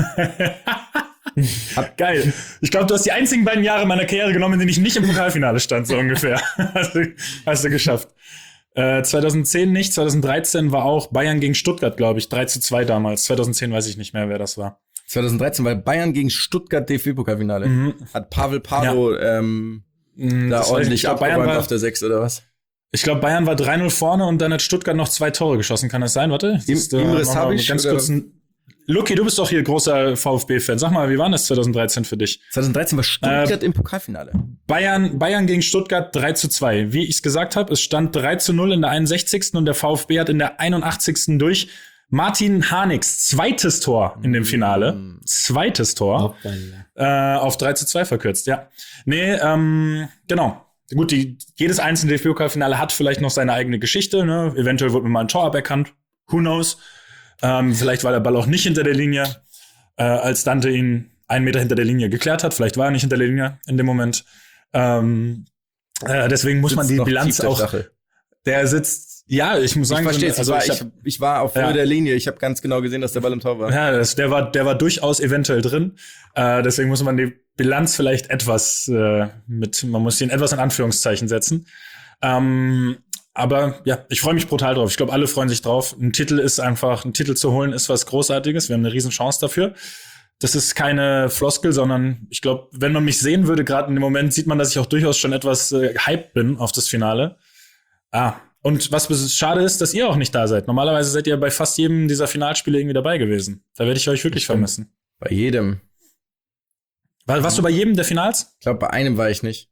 Geil. Ich glaube, du hast die einzigen beiden Jahre meiner Karriere genommen, in denen ich nicht im Pokalfinale stand, so ungefähr. hast, du, hast du geschafft. Äh, zweitausendzehn nicht, zweitausenddreizehn war auch Bayern gegen Stuttgart, glaube ich, drei zu zwei damals. zweitausendzehn weiß ich nicht mehr, wer das war. zweitausenddreizehn war Bayern gegen Stuttgart D F B-Pokalfinale. Mhm. Hat Pavel Pardo ja. ähm, mhm, da ordentlich abgeräumt auf der sechs oder was? Ich glaube, Bayern war drei null vorne und dann hat Stuttgart noch zwei Tore geschossen. Kann das sein? Warte. Im, ist, Imre Savic ganz kurz ein Luki, du bist doch hier großer VfB-Fan. Sag mal, wie war das zweitausenddreizehn für dich? zweitausenddreizehn war Stuttgart äh, im Pokalfinale. Bayern, Bayern gegen Stuttgart drei zu zwei. Wie ich es gesagt habe, es stand drei zu null in der einundsechzigsten und der VfB hat in der einundachtzigsten durch Martin Harnigs zweites Tor in dem Finale. Mm. Zweites Tor. Äh, auf drei zu zwei verkürzt, ja. Nee, ähm, genau. Gut, die, jedes einzelne D F B-Pokalfinale hat vielleicht noch seine eigene Geschichte, ne? Eventuell wird mir mal ein Tor aberkannt. Who knows? Ähm, vielleicht war der Ball auch nicht hinter der Linie, äh, als Dante ihn einen Meter hinter der Linie geklärt hat. Vielleicht war er nicht hinter der Linie in dem Moment. Ähm, äh, deswegen muss man die Bilanz auch. Stachel. Der sitzt, ja, ich muss sagen, ich verstehe, also ich, ich, ich, ich war auf Höhe ja. der Linie. Ich habe ganz genau gesehen, dass der Ball im Tor war. Ja, das, der war, der war durchaus eventuell drin. Äh, deswegen muss man die Bilanz vielleicht etwas äh, mit, man muss ihn etwas in Anführungszeichen setzen. Ähm, Aber ja, ich freue mich brutal drauf. Ich glaube, alle freuen sich drauf. Ein Titel ist einfach, einen Titel zu holen, ist was Großartiges. Wir haben eine riesen Chance dafür. Das ist keine Floskel, sondern ich glaube, wenn man mich sehen würde, gerade in dem Moment, sieht man, dass ich auch durchaus schon etwas äh, hyped bin auf das Finale. Ah, und was schade ist, dass ihr auch nicht da seid. Normalerweise seid ihr bei fast jedem dieser Finalspiele irgendwie dabei gewesen. Da werde ich euch wirklich vermissen. Bei jedem. War, warst du bei jedem der Finals? Ich glaube, bei einem war ich nicht.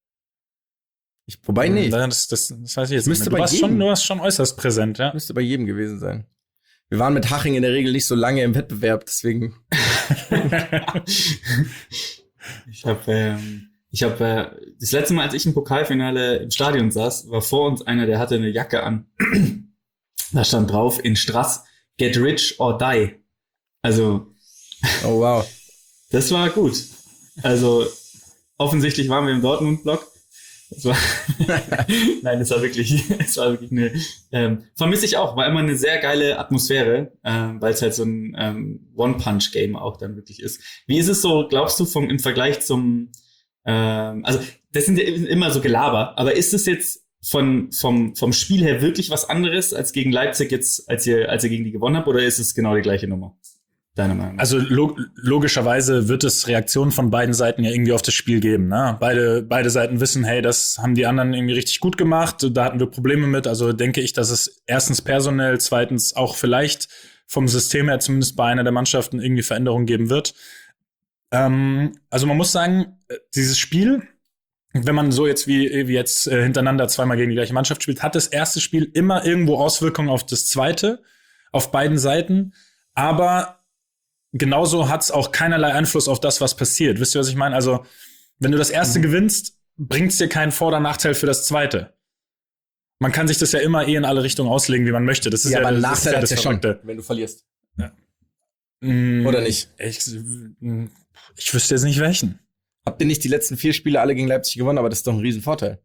Ich, wobei hm, nicht. Das, das, das weiß ich jetzt Müsste nicht mehr. Du, bei warst jedem. schon, du warst schon äußerst präsent, ja. Müsste bei jedem gewesen sein. Wir waren mit Haching in der Regel nicht so lange im Wettbewerb, deswegen. ich habe ähm, ich hab, äh, das letzte Mal, als ich im Pokalfinale im Stadion saß, war vor uns einer, der hatte eine Jacke an. Da stand drauf in Strass, get rich or die. Also. Oh wow. Das war gut. Also offensichtlich waren wir im Dortmund-Block. Das war Nein, es war wirklich, es war wirklich eine, ähm, vermisse ich auch, war immer eine sehr geile Atmosphäre, ähm, weil es halt so ein ähm, One-Punch-Game auch dann wirklich ist. Wie ist es so, glaubst du, vom im Vergleich zum, ähm, also das sind ja immer so Gelaber, aber ist es jetzt von vom vom Spiel her wirklich was anderes als gegen Leipzig jetzt, als ihr als ihr gegen die gewonnen habt, oder ist es genau die gleiche Nummer? Deiner Meinung nach? Also log- logischerweise wird es Reaktionen von beiden Seiten ja irgendwie auf das Spiel geben. Ne? Beide, beide Seiten wissen, hey, das haben die anderen irgendwie richtig gut gemacht, da hatten wir Probleme mit. Also denke ich, dass es erstens personell, zweitens auch vielleicht vom System her zumindest bei einer der Mannschaften irgendwie Veränderungen geben wird. Ähm, also man muss sagen, dieses Spiel, wenn man so jetzt wie, wie jetzt äh, hintereinander zweimal gegen die gleiche Mannschaft spielt, hat das erste Spiel immer irgendwo Auswirkungen auf das zweite, auf beiden Seiten. Aber genauso hat's auch keinerlei Einfluss auf das, was passiert. Wisst ihr, was ich meine? Also, wenn du das erste mhm. gewinnst, bringt's dir keinen Vor- oder Nachteil für das zweite. Man kann sich das ja immer eh in alle Richtungen auslegen, wie man möchte. Das ist ja, ja aber ein das Nachteil ja hat's ja schon, wenn du verlierst. Ja. Mm, Oder nicht? Ich, ich wüsste jetzt nicht welchen. Habt ihr nicht die letzten vier Spiele alle gegen Leipzig gewonnen, aber das ist doch ein Riesenvorteil.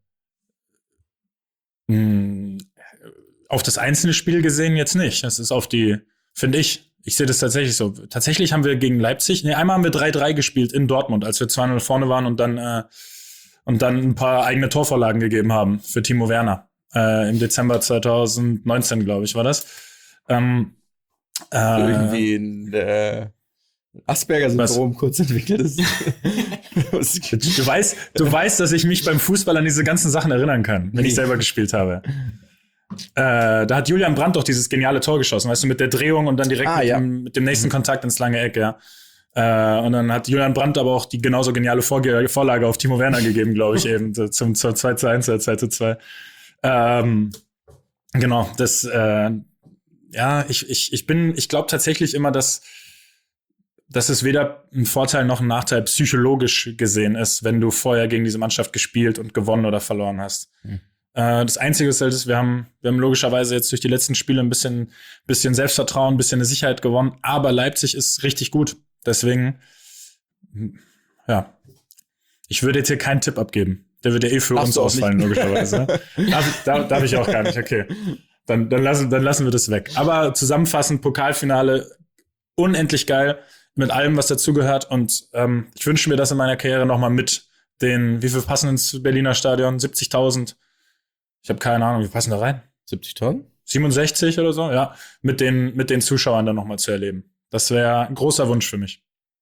Mm, auf das einzelne Spiel gesehen jetzt nicht. Das ist auf die, finde ich, ich sehe das tatsächlich so. Tatsächlich haben wir gegen Leipzig, nee, einmal haben wir drei drei gespielt in Dortmund, als wir zwei null vorne waren und dann äh, und dann ein paar eigene Torvorlagen gegeben haben für Timo Werner. Äh, im Dezember zwanzig neunzehn, glaube ich, war das. Ähm, äh, Irgendwie ein äh, Asperger-Syndrom kurz entwickelt ist. du weißt, du weißt, dass ich mich beim Fußball an diese ganzen Sachen erinnern kann, wenn ich selber gespielt habe. Äh, da hat Julian Brandt doch dieses geniale Tor geschossen, weißt du, mit der Drehung und dann direkt ah, mit, ja. dem, mit dem nächsten Kontakt ins lange Eck, ja. Äh, und dann hat Julian Brandt aber auch die genauso geniale Vorge- Vorlage auf Timo Werner gegeben, glaube ich, eben zum, zum zwei zu eins oder zwei zu zwei. Ähm, genau, das, äh, ja, ich, ich, ich bin, ich glaube tatsächlich immer, dass, dass es weder ein Vorteil noch ein Nachteil psychologisch gesehen ist, wenn du vorher gegen diese Mannschaft gespielt und gewonnen oder verloren hast. Hm. Äh, das Einzige ist halt, ist, wir haben, wir haben logischerweise jetzt durch die letzten Spiele ein bisschen, bisschen Selbstvertrauen, ein bisschen eine Sicherheit gewonnen, aber Leipzig ist richtig gut. Deswegen, ja, ich würde jetzt hier keinen Tipp abgeben. Der wird ja eh für Darfst uns ausfallen, nicht. Logischerweise. darf, darf, darf ich auch gar nicht, okay. Dann, dann, lassen, dann lassen wir das weg. Aber zusammenfassend, Pokalfinale, unendlich geil, mit allem, was dazugehört. Und ähm, ich wünsche mir das in meiner Karriere nochmal mit den, wie viel passen ins Berliner Stadion? siebzigtausend? Ich habe keine Ahnung, wie passen da rein? siebzigtausend? siebenundsechzig oder so, ja. Mit den, mit den Zuschauern dann nochmal zu erleben. Das wäre ein großer Wunsch für mich.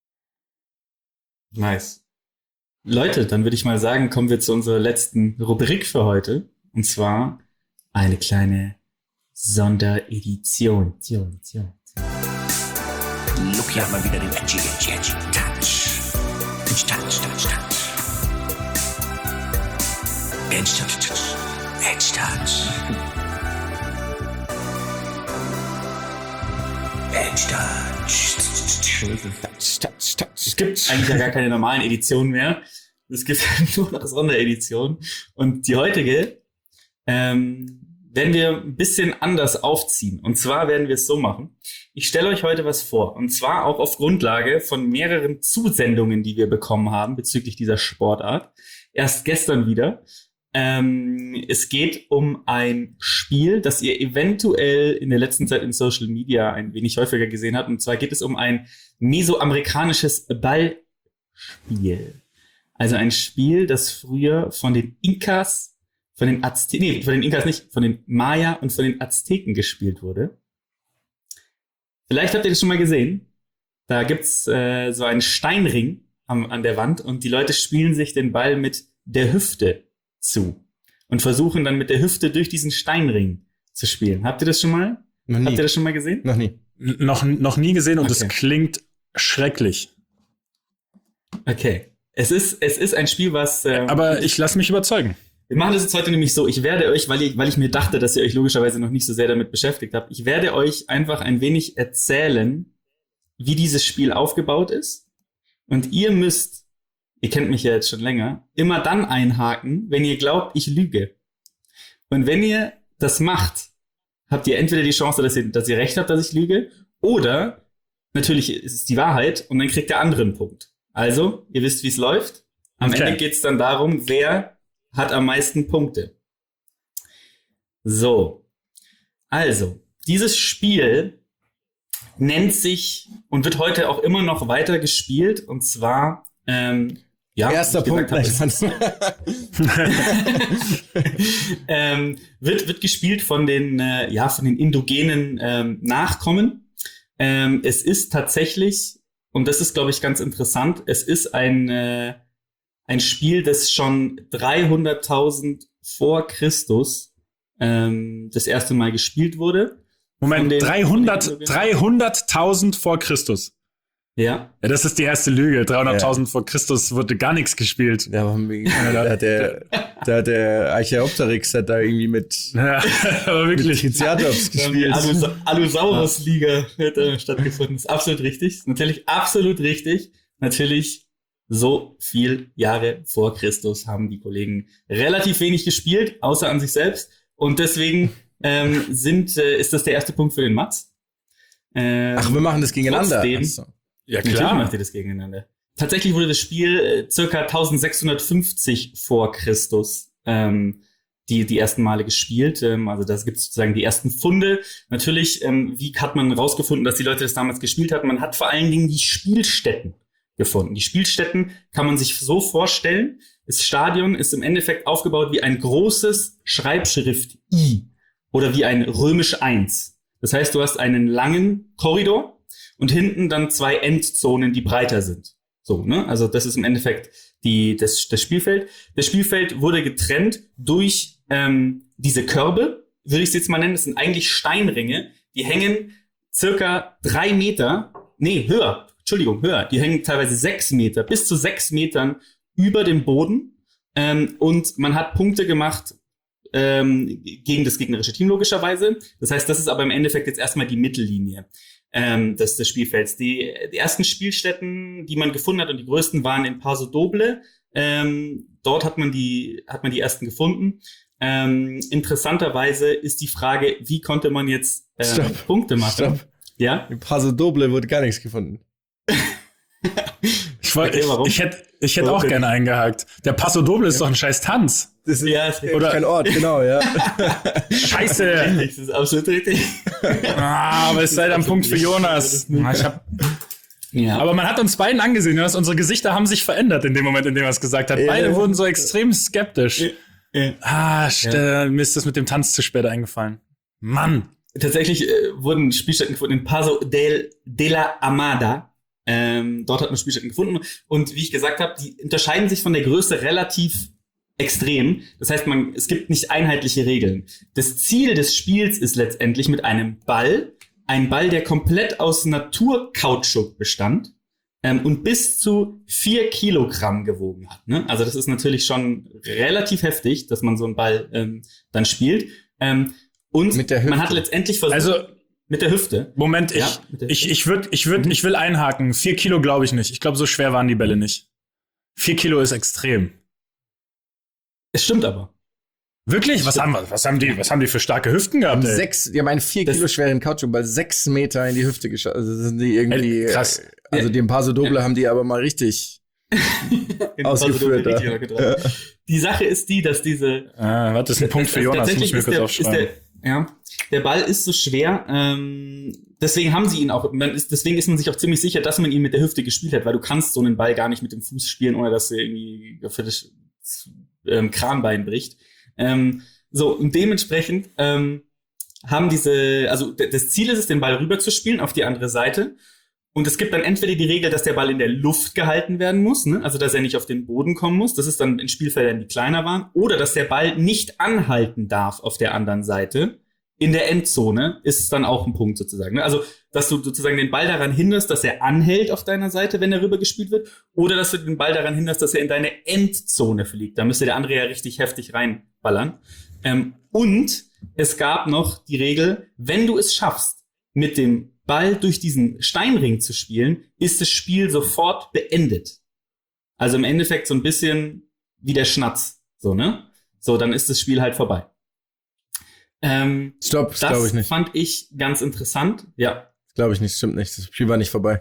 Nice. Leute, dann würde ich mal sagen, kommen wir zu unserer letzten Rubrik für heute. Und zwar eine kleine Sonderedition. Edition, Edition. Look, hier haben wir wieder den Edgy, Edgy, Edgy Touch. Edgy Touch, Touch, Touch. Edgy Touch, Touch. Edgy Touch. Edgy Touch. Es gibt eigentlich ja gar keine normalen Editionen mehr. Es gibt nur noch Sondereditionen. Und die heutige ähm, werden wir ein bisschen anders aufziehen. Und zwar werden wir es so machen. Ich stelle euch heute was vor. Und zwar auch auf Grundlage von mehreren Zusendungen, die wir bekommen haben bezüglich dieser Sportart. Erst gestern wieder. Ähm, es geht um ein Spiel, das ihr eventuell in der letzten Zeit in Social Media ein wenig häufiger gesehen habt. Und zwar geht es um ein mesoamerikanisches Ballspiel. Also ein Spiel, das früher von den Inkas, von den Azteken, nee, von den Inkas nicht, von den Maya und von den Azteken gespielt wurde. Vielleicht habt ihr das schon mal gesehen. Da gibt's äh, so einen Steinring am, an der Wand und die Leute spielen sich den Ball mit der Hüfte zu und versuchen dann mit der Hüfte durch diesen Steinring zu spielen. Habt ihr das schon mal? Noch nie. Habt ihr das schon mal gesehen? Noch nie. N- noch, noch nie gesehen und es Okay. klingt schrecklich. Okay. Es ist, es ist ein Spiel, was... Äh, Aber ich lasse mich überzeugen. Wir machen das jetzt heute nämlich so. Ich werde euch, weil ich, weil ich mir dachte, dass ihr euch logischerweise noch nicht so sehr damit beschäftigt habt, ich werde euch einfach ein wenig erzählen, wie dieses Spiel aufgebaut ist. Und ihr müsst, ihr kennt mich ja jetzt schon länger, immer dann einhaken, wenn ihr glaubt, ich lüge. Und wenn ihr das macht, habt ihr entweder die Chance, dass ihr, dass ihr recht habt, dass ich lüge, oder natürlich ist es die Wahrheit und dann kriegt der andere einen Punkt. Also, ihr wisst, wie es läuft. Am Okay. Ende geht es dann darum, wer hat am meisten Punkte. So. Also, dieses Spiel nennt sich und wird heute auch immer noch weiter gespielt. Und zwar, ähm, ja, Erster wie ich Punkt. gesagt habe, ähm, wird, wird gespielt von den, äh, ja, von den indogenen ähm, Nachkommen. Ähm, es ist tatsächlich, und das ist, glaube ich, ganz interessant, es ist ein, äh, ein Spiel, das schon dreihunderttausend vor Christus ähm, das erste Mal gespielt wurde. Von Moment, den- dreihundert, von den- dreihunderttausend vor Christus. Ja. Ja, das ist die erste Lüge. dreihunderttausend vor Christus wurde gar nichts gespielt. Da, haben wir, da hat der, da hat der Archaeopteryx hat da irgendwie mit, Ja, aber mit wirklich. Triceratops Die gespielt. Alus- Allosaurus-Liga hat äh, stattgefunden. Ist absolut richtig. Ist natürlich absolut richtig. Natürlich so viel Jahre vor Christus haben die Kollegen relativ wenig gespielt, außer an sich selbst. Und deswegen ähm, sind, äh, ist das der erste Punkt für den Mats. Ähm, Ach, wir machen das gegeneinander. Trotzdem, so. Ja, Natürlich klar. macht ihr das gegeneinander. Tatsächlich wurde das Spiel äh, circa eintausendsechshundertfünfzig vor Christus ähm, die die ersten Male gespielt. Ähm, also das gibt sozusagen die ersten Funde. Natürlich, ähm, wie hat man rausgefunden, dass die Leute das damals gespielt hatten? Man hat vor allen Dingen die Spielstätten gefunden. Die Spielstätten kann man sich so vorstellen. Das Stadion ist im Endeffekt aufgebaut wie ein großes Schreibschrift I oder wie ein römisch eins. Das heißt, du hast einen langen Korridor und hinten dann zwei Endzonen, die breiter sind. So, ne? Also das ist im Endeffekt die, das, das Spielfeld. Das Spielfeld wurde getrennt durch ähm, diese Körbe, würde ich es jetzt mal nennen. Das sind eigentlich Steinringe. Die hängen circa drei Meter, nee, höher, Entschuldigung, höher. Die hängen teilweise sechs Meter, bis zu sechs Metern über dem Boden. Ähm, und man hat Punkte gemacht ähm, gegen das gegnerische Team logischerweise. Das heißt, das ist aber im Endeffekt jetzt erstmal die Mittellinie ähm, des, des Spielfelds. Die, die ersten Spielstätten, die man gefunden hat und die größten waren in Paso Doble. Ähm, dort hat man die, hat man die ersten gefunden. Ähm, interessanterweise ist die Frage, wie konnte man jetzt äh, Stopp. Punkte machen? Stopp. Ja? Im Paso Doble wurde gar nichts gefunden. Ich, wollt, Okay, ich, warum? ich hätte ich hätte auch Okay. gerne eingehakt. Der Paso Doble ist doch ein scheiß Tanz. Das ist Ja, ist richtig. oder kein Ort, genau, ja. Scheiße. Richtig, das ist absolut richtig. Ah, aber es sei dann Punkt für Jonas. Ah, Ich hab, Ja. aber man hat uns beiden angesehen, Jonas, unsere Gesichter haben sich verändert in dem Moment, in dem er es gesagt hat. Beide Ja. wurden so extrem skeptisch. äh, Ah, st- mir ist das mit dem Tanz zu spät eingefallen. Mann. Tatsächlich äh, wurden Spielstätten gefunden in Paso del, de la Amada. Ähm, dort hat man Spielstätten gefunden. Und wie ich gesagt habe, die unterscheiden sich von der Größe relativ extrem. Das heißt, man, es gibt nicht einheitliche Regeln. Das Ziel des Spiels ist letztendlich mit einem Ball, ein Ball, der komplett aus Naturkautschuk bestand ähm, und bis zu vier Kilogramm gewogen hat. Ne? Also das ist natürlich schon relativ heftig, dass man so einen Ball ähm, dann spielt. Ähm, und Mit der man Hüfte. hat letztendlich versucht, Also, mit der Hüfte. Moment, ich, Ja, bitte. ich, ich würde, ich würde, ich will einhaken. Vier Kilo glaube ich nicht. Ich glaube, so schwer waren die Bälle nicht. Vier Kilo ist extrem. Es stimmt aber. Wirklich? Was haben, wir- was haben die, was haben die für starke Hüften gehabt, ey? Sechs, die haben einen vier Das- Kilo schweren Kautschukball sechs Meter in die Hüfte geschossen. Also sind die irgendwie. Ey, krass. äh, Also den Paso Doble haben die aber mal richtig. In Ausgeführt, Paso Doble ja. richtig getroffen. Die Sache ist die, dass diese Ah, warte, das ist ein Punkt für Jonas, muss tatsächlich ich mir ist kurz der, aufschreiben. Ist der, ja, der Ball ist so schwer, ähm, deswegen haben sie ihn auch, man ist, deswegen ist man sich auch ziemlich sicher, dass man ihn mit der Hüfte gespielt hat, weil du kannst so einen Ball gar nicht mit dem Fuß spielen, ohne dass er irgendwie für das ähm, Kranbein bricht. Ähm, so, und dementsprechend ähm, haben diese, also d- das Ziel ist es, den Ball rüber zu spielen auf die andere Seite. Und es gibt dann entweder die Regel, dass der Ball in der Luft gehalten werden muss, ne? Also dass er nicht auf den Boden kommen muss. Das ist dann in Spielfeldern, die kleiner waren. Oder dass der Ball nicht anhalten darf auf der anderen Seite. In der Endzone ist es dann auch ein Punkt sozusagen. Ne? Also, dass du sozusagen den Ball daran hinderst, dass er anhält auf deiner Seite, wenn er rüber gespielt wird. Oder dass du den Ball daran hinderst, dass er in deine Endzone fliegt. Da müsste der andere ja richtig heftig reinballern. Ähm, und es gab noch die Regel, wenn du es schaffst, mit dem Ball durch diesen Steinring zu spielen, ist das Spiel sofort beendet. Also im Endeffekt so ein bisschen wie der Schnatz. So, ne? So, dann ist das Spiel halt vorbei. Ähm, Stopp, das das glaube ich nicht. fand ich ganz interessant. Ja. Glaube ich nicht, stimmt nicht. Das Spiel war nicht vorbei.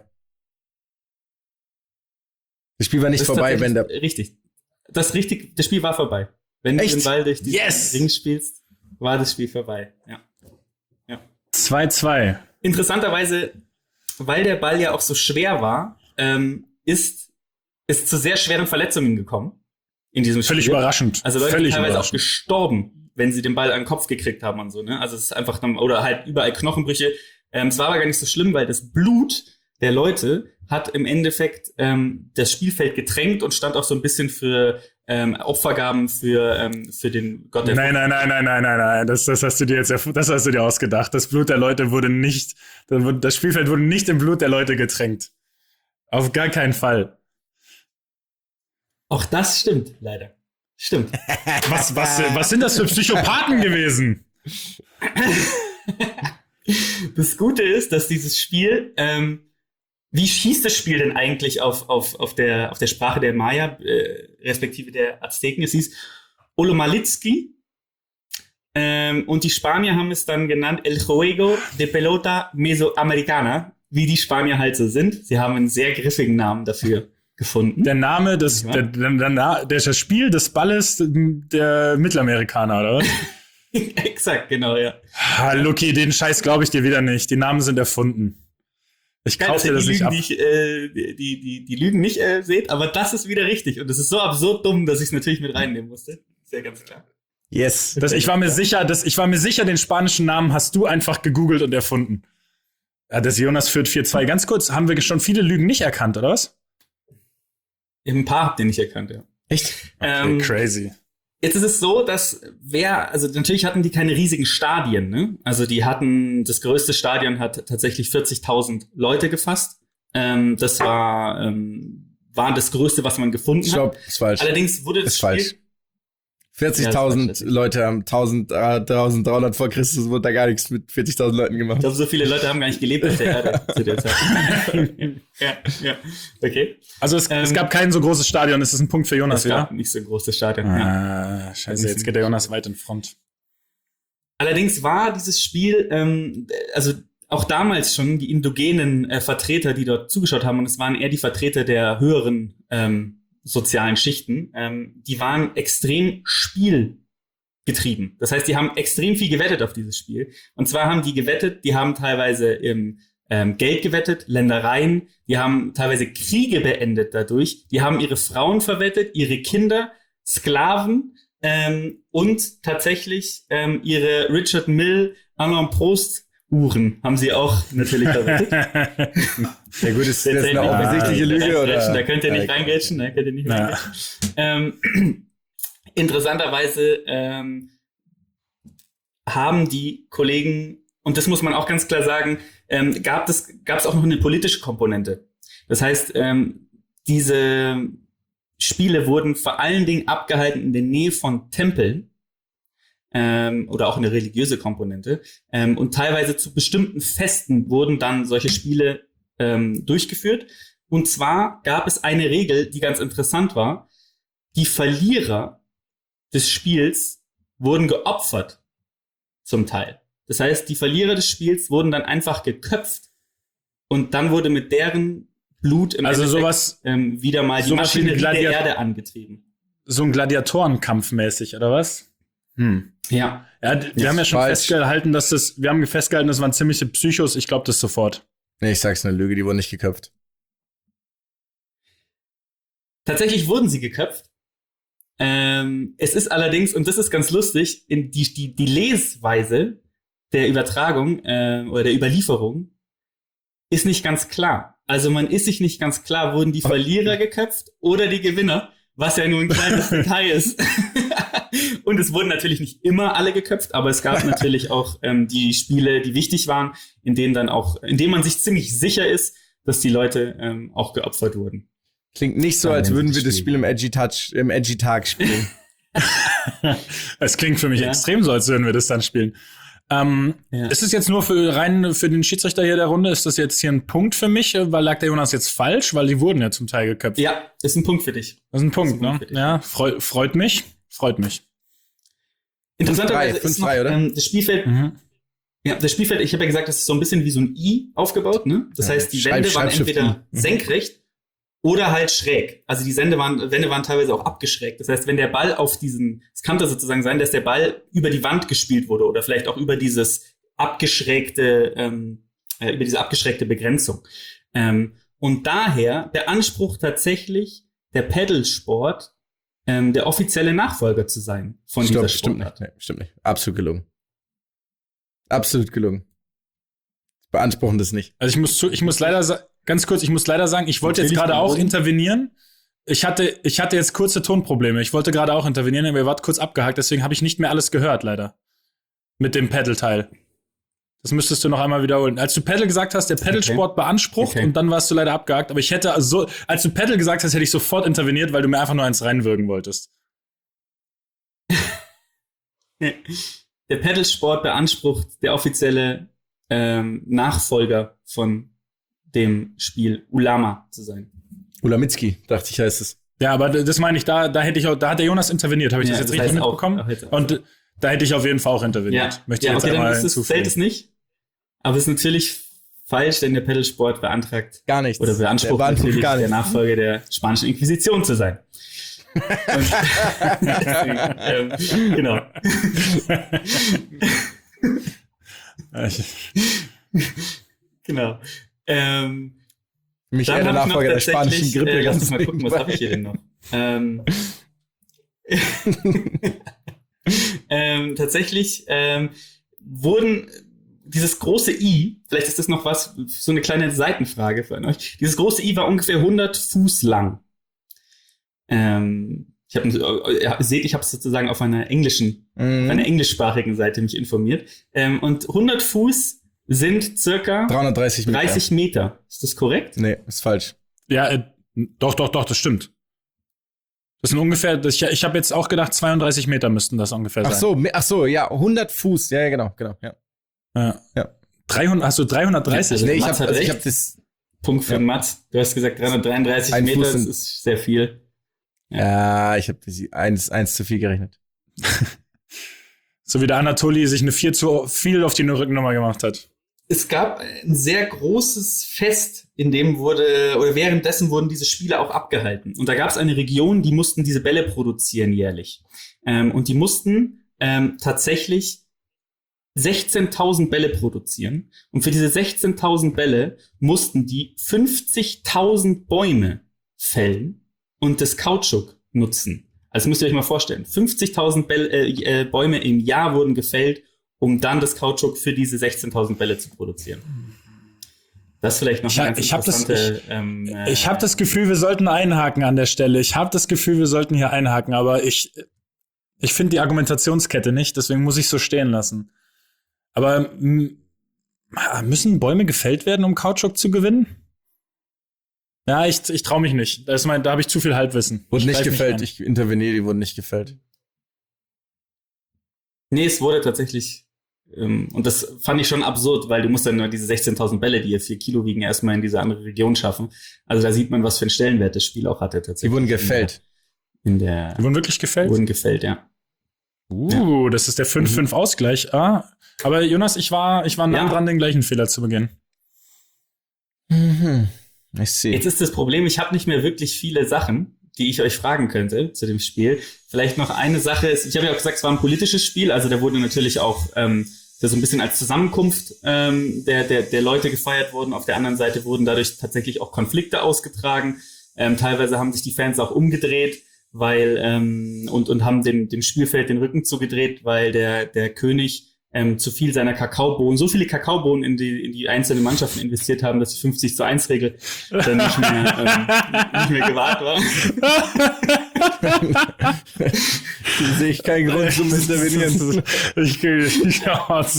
Das Spiel war nicht Das ist vorbei, wenn der. tatsächlich richtig. Das richtig, das Spiel war vorbei. Wenn Echt? du den Ball durch diesen Yes! Ring spielst, war das Spiel vorbei. Ja. zwei zwei. Interessanterweise, weil der Ball ja auch so schwer war, ähm, ist es zu sehr schweren Verletzungen gekommen in diesem Spiel. Völlig überraschend. Also Leute Völlig sind teilweise auch überraschend. gestorben, wenn sie den Ball an den Kopf gekriegt haben und so, ne? Also es ist einfach dann, oder halt überall Knochenbrüche. Ähm, es war aber gar nicht so schlimm, weil das Blut der Leute hat im Endeffekt ähm, das Spielfeld getränkt und stand auch so ein bisschen für ähm, Opfergaben für ähm, für den Gott der Nein, nein, nein, nein, nein, nein, nein. Das, das hast du dir jetzt, erf- das hast du dir ausgedacht. Das Blut der Leute wurde nicht, das wurde- das Spielfeld wurde nicht im Blut der Leute getränkt. Auf gar keinen Fall. Auch das stimmt, leider. Stimmt. Was, was, was sind das für Psychopathen gewesen? Das Gute ist, dass dieses Spiel ähm, wie hieß das Spiel denn eigentlich auf, auf, auf, der, auf der Sprache der Maya, äh, respektive der Azteken? Es hieß Olomalitski. Ähm, und die Spanier haben es dann genannt El Juego de Pelota Mesoamericana, wie die Spanier halt so sind. Sie haben einen sehr griffigen Namen dafür gefunden. Der Name des, der, der, der, der, das Spiel des Balles der Mittelamerikaner, oder was? Exakt, genau, ja. Ah, Luki, den Scheiß glaube ich dir wieder nicht. Die Namen sind erfunden. Ich kaufe dir das nicht Lügen, ab. Die, ich, äh, die, die, die, die Lügen nicht äh, seht, aber das ist wieder richtig. Und das ist so absurd dumm, dass ich es natürlich mit reinnehmen musste. Ist ja ganz klar. Yes. Das, ich war mir sicher, dass, ich war mir sicher, den spanischen Namen hast du einfach gegoogelt und erfunden. Ja, das Jonas führt vier zwei. Ganz kurz, haben wir schon viele Lügen nicht erkannt, oder was? Ein paar habt ihr nicht erkannt, ja. Echt? Okay, Ähm, crazy. Jetzt ist es so, dass wer, also natürlich hatten die keine riesigen Stadien, ne? Also die hatten, das größte Stadion hat tatsächlich vierzigtausend Leute gefasst. Ähm, das war, ähm, war das Größte, was man gefunden Stopp, hat. ist falsch. Allerdings wurde das Ist Spiel, falsch. vierzigtausend Ja, Leute haben eintausenddreihundert vor Christus, wurde da gar nichts mit vierzigtausend Leuten gemacht. ich glaube, so viele Leute haben gar nicht gelebt auf der Erde zu der Zeit. ja, ja, okay. Also es, Ähm, es gab kein so großes Stadion. Ist das ein Punkt für Jonas, Es gab ja? nicht so ein großes Stadion. Ja. Ah, scheiße, jetzt geht der Jonas weit in Front. Allerdings war dieses Spiel, ähm, also auch damals schon die indogenen äh, Vertreter, die dort zugeschaut haben, und es waren eher die Vertreter der höheren ähm, sozialen Schichten, ähm, die waren extrem spielgetrieben. Das heißt, die haben extrem viel gewettet auf dieses Spiel. Und zwar haben die gewettet, die haben teilweise im ähm, Geld gewettet, Ländereien, die haben teilweise Kriege beendet dadurch, die haben ihre Frauen verwettet, ihre Kinder, Sklaven ähm, und tatsächlich ähm, ihre Richard Mill, Alain Prost Uhren haben sie auch natürlich verwettet. Ja gut, ist das Jetzt eine nicht offensichtliche Lüge, oder? Da könnt ihr nicht Ja, reingrätschen, da könnt ihr nicht Ja. reingrätschen. Ähm, interessanterweise ähm, haben die Kollegen, und das muss man auch ganz klar sagen, ähm, gab es gab es auch noch eine politische Komponente. Das heißt, ähm, diese Spiele wurden vor allen Dingen abgehalten in der Nähe von Tempeln, ähm, oder auch eine religiöse Komponente. Ähm, und teilweise zu bestimmten Festen wurden dann solche Spiele ähm, durchgeführt. Und zwar gab es eine Regel, die ganz interessant war. Die Verlierer des Spiels wurden geopfert, zum Teil. Das heißt, die Verlierer des Spiels wurden dann einfach geköpft und dann wurde mit deren Blut im Also Endeffekt, sowas- ähm, wieder mal die sowas wie ein Maschinerie der Gladiat- Erde angetrieben. So ein Gladiatorenkampf mäßig, oder was? Hm. Ja. Ja, d- wir Ist haben ja schon falsch. festgehalten, dass das, wir haben festgehalten, das waren ziemliche Psychos. Ich glaube das sofort. Nee, ich sag's eine Lüge, die wurden nicht geköpft. Tatsächlich wurden sie geköpft. Ähm, es ist allerdings, und das ist ganz lustig, in die, die, die Lesweise der Übertragung äh, oder der Überlieferung ist nicht ganz klar. Also man ist sich nicht ganz klar, wurden die Verlierer geköpft oder die Gewinner, was ja nur ein kleines Detail ist. Und es wurden natürlich nicht immer alle geköpft, aber es gab natürlich auch ähm, die Spiele, die wichtig waren, in denen dann auch, in denen man sich ziemlich sicher ist, dass die Leute ähm, auch geopfert wurden. Klingt nicht so, Ja, als wenn würden sie wir das spielen. Spiel im Edgy Touch, im Edgy Tag spielen. Es klingt für mich Ja. extrem so, als würden wir das dann spielen. Ähm, Ja. Ist es jetzt nur für rein für den Schiedsrichter hier der Runde? Ist das jetzt hier ein Punkt für mich? Weil lag der Jonas jetzt falsch? Weil die wurden ja zum Teil geköpft. Ja, ist ein Punkt für dich. Das ist ein Punkt, Das ist ein Punkt ne? für dich. Ja, freu, freut mich. Freut mich. Interessanterweise fünf ist noch, drei, oder? ähm, das Spielfeld, Mhm. ja, das Spielfeld, ich habe ja gesagt, das ist so ein bisschen wie so ein I aufgebaut, ne? Das Ja, heißt, die Schreib- Wände waren Schreibschrift entweder I. Mhm. senkrecht oder halt schräg. Also die Wände waren, Wände waren teilweise auch abgeschrägt. Das heißt, wenn der Ball auf diesen, es kann da sozusagen sein, dass der Ball über die Wand gespielt wurde oder vielleicht auch über dieses abgeschrägte, ähm, äh, über diese abgeschrägte Begrenzung. Ähm, und daher der Anspruch tatsächlich, der Pedalsport ähm, der offizielle Nachfolger zu sein von Stopp, dieser stimmt Sportart. nicht. Nee, stimmt nicht. Absolut gelungen. Absolut gelungen. Beanspruchen das nicht. Also ich muss zu, ich muss leider sa- ganz kurz, ich muss leider sagen, ich wollte jetzt Natürlich gerade auch geworden. intervenieren. Ich hatte, ich hatte jetzt kurze Tonprobleme. Ich wollte gerade auch intervenieren, aber ihr wart kurz abgehakt, deswegen habe ich nicht mehr alles gehört, leider. Mit dem Pedal-Teil. Das müsstest du noch einmal wiederholen. Als du Pedal gesagt hast, der Pedalsport beansprucht Okay. und dann warst du leider abgehakt, aber ich hätte also so, als du Pedal gesagt hast, hätte ich sofort interveniert, weil du mir einfach nur eins reinwürgen wolltest. Der Pedalsport beansprucht der offizielle ähm, Nachfolger von dem Spiel Ulama zu sein. Ulamitski, dachte ich, heißt es. Ja, aber das meine ich, da, da hätte ich auch, da hat der Jonas interveniert, habe ich Ja, das jetzt das richtig heißt auch- mitbekommen? auch- Und da hätte ich auf jeden Fall auch interveniert. Ja, Möchte ich ja jetzt okay, dann einmal ist es, hinzufügen. zählt es nicht. Aber es ist natürlich falsch, denn der Pedalsport beantragt Gar nichts. oder beansprucht Der beansprucht natürlich gar der nichts. Nachfolger der spanischen Inquisition zu sein. Und deswegen, ähm, genau. Ja, ich- Genau. Ähm, Mich eher dann der hab ich noch Nachfolger der spanischen tatsächlich, Grippe. Äh, lass ganz uns mal gucken, was nebenbei. habe ich hier denn noch? Ähm, ähm, tatsächlich ähm, wurden dieses große I, vielleicht ist das noch was, so eine kleine Seitenfrage für euch. Dieses große I war ungefähr hundert Fuß lang. Ähm, ich habe, ihr seht, ich habe es sozusagen auf einer englischen, Mhm. auf einer englischsprachigen Seite mich informiert. Ähm, und hundert Fuß sind circa dreihundertdreißig Meter. dreißig Meter. Ist das korrekt? Nee, ist falsch. Ja, äh, doch, doch, doch, das stimmt. Das sind ungefähr, das, ich, ich habe jetzt auch gedacht, zweiunddreißig Meter müssten das ungefähr Ach sein. so, me- ach so, ja, hundert Fuß. Ja, ja, genau, genau, ja. Ja. Ja. dreihundert, hast du dreihundertdreißig? Also Nee, ich Mats habe hat also ich recht. hab das Punkt für Ja. Mats. Du hast gesagt dreihundertdreiunddreißig Ein Meter, Fuß das sind- ist sehr viel. Ja, ich habe eins, eins zu viel gerechnet. So wie der Anatoli sich eine vier zu viel auf die Rückennummer gemacht hat. Es gab ein sehr großes Fest, in dem wurde, oder währenddessen wurden diese Spiele auch abgehalten. Und da gab es eine Region, die mussten diese Bälle produzieren jährlich. Ähm, und die mussten ähm, tatsächlich sechzehntausend Bälle produzieren. Und für diese sechzehntausend Bälle mussten die fünfzigtausend Bäume fällen und das Kautschuk nutzen. Also müsst ihr euch mal vorstellen, fünfzigtausend Bälle, äh, äh, Bäume im Jahr wurden gefällt, um dann das Kautschuk für diese sechzehntausend Bälle zu produzieren. Das ist vielleicht noch Ich eine hab- ganz ich hab das- interessante... ähm, äh, Ich habe das Gefühl, wir sollten einhaken an der Stelle. Ich habe das Gefühl, wir sollten hier einhaken, aber ich, ich finde die Argumentationskette nicht, deswegen muss ich so stehen lassen. Aber m- müssen Bäume gefällt werden, um Kautschuk zu gewinnen? Ja, ich, ich traue mich nicht. Da, ist mein, da habe ich zu viel Halbwissen. Wurde Ich nicht greif gefällt. ein. Ich interveniere, die wurden nicht gefällt. Nee, es wurde tatsächlich, ähm, und das fand ich schon absurd, weil du musst dann nur diese sechzehntausend Bälle, die ja vier Kilo wiegen, erstmal in diese andere Region schaffen. Also da sieht man, was für einen Stellenwert das Spiel auch hatte tatsächlich. Die wurden gefällt. In der, Die in wurden wirklich der gefällt? wurden gefällt, ja. Uh, das ist der fünf fünf Ausgleich. Ah, aber Jonas, ich war, ich war nah Ja. dran, den gleichen Fehler zu begehen. Mhm. Ich sehe. Jetzt ist das Problem, ich habe nicht mehr wirklich viele Sachen, die ich euch fragen könnte zu dem Spiel. Vielleicht noch eine Sache ist, ich habe ja auch gesagt, es war ein politisches Spiel, also da wurde natürlich auch ähm, das so ein bisschen als Zusammenkunft ähm, der, der, der Leute gefeiert worden. Auf der anderen Seite wurden dadurch tatsächlich auch Konflikte ausgetragen. Ähm, teilweise haben sich die Fans auch umgedreht, weil ähm, und und haben dem dem Spielfeld den Rücken zugedreht, weil der der König ähm, zu viel seiner Kakaobohnen, so viele Kakaobohnen in die in die einzelnen Mannschaften investiert haben, dass die fünfzig zu eins Regel dann nicht mehr ähm, nicht mehr gewahrt war. Da sehe ich keinen Grund zum Intervenieren. Ich gehe nicht aus.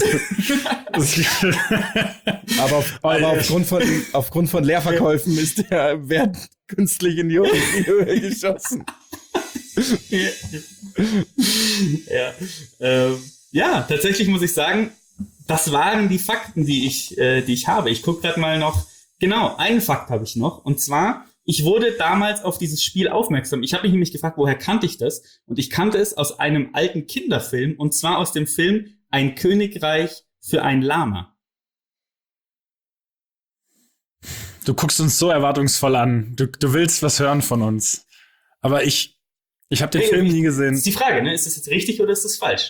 Aber, auf, aber aufgrund von aufgrund von Leerverkäufen ist der Wert künstlich in die Höhe, in die Höhe geschossen. ja, ähm, ja, tatsächlich muss ich sagen, das waren die Fakten, die ich, äh, die ich habe. Ich gucke gerade mal noch. Genau, einen Fakt habe ich noch. Und zwar, ich wurde damals auf dieses Spiel aufmerksam. Ich habe mich nämlich gefragt, woher kannte ich das? Und ich kannte es aus einem alten Kinderfilm. Und zwar aus dem Film Ein Königreich für ein Lama. Du guckst uns so erwartungsvoll an. Du, du willst was hören von uns. Aber ich, ich habe den Hey, Film nie Das gesehen. ist die Frage, ne? Ist das jetzt richtig oder ist das falsch?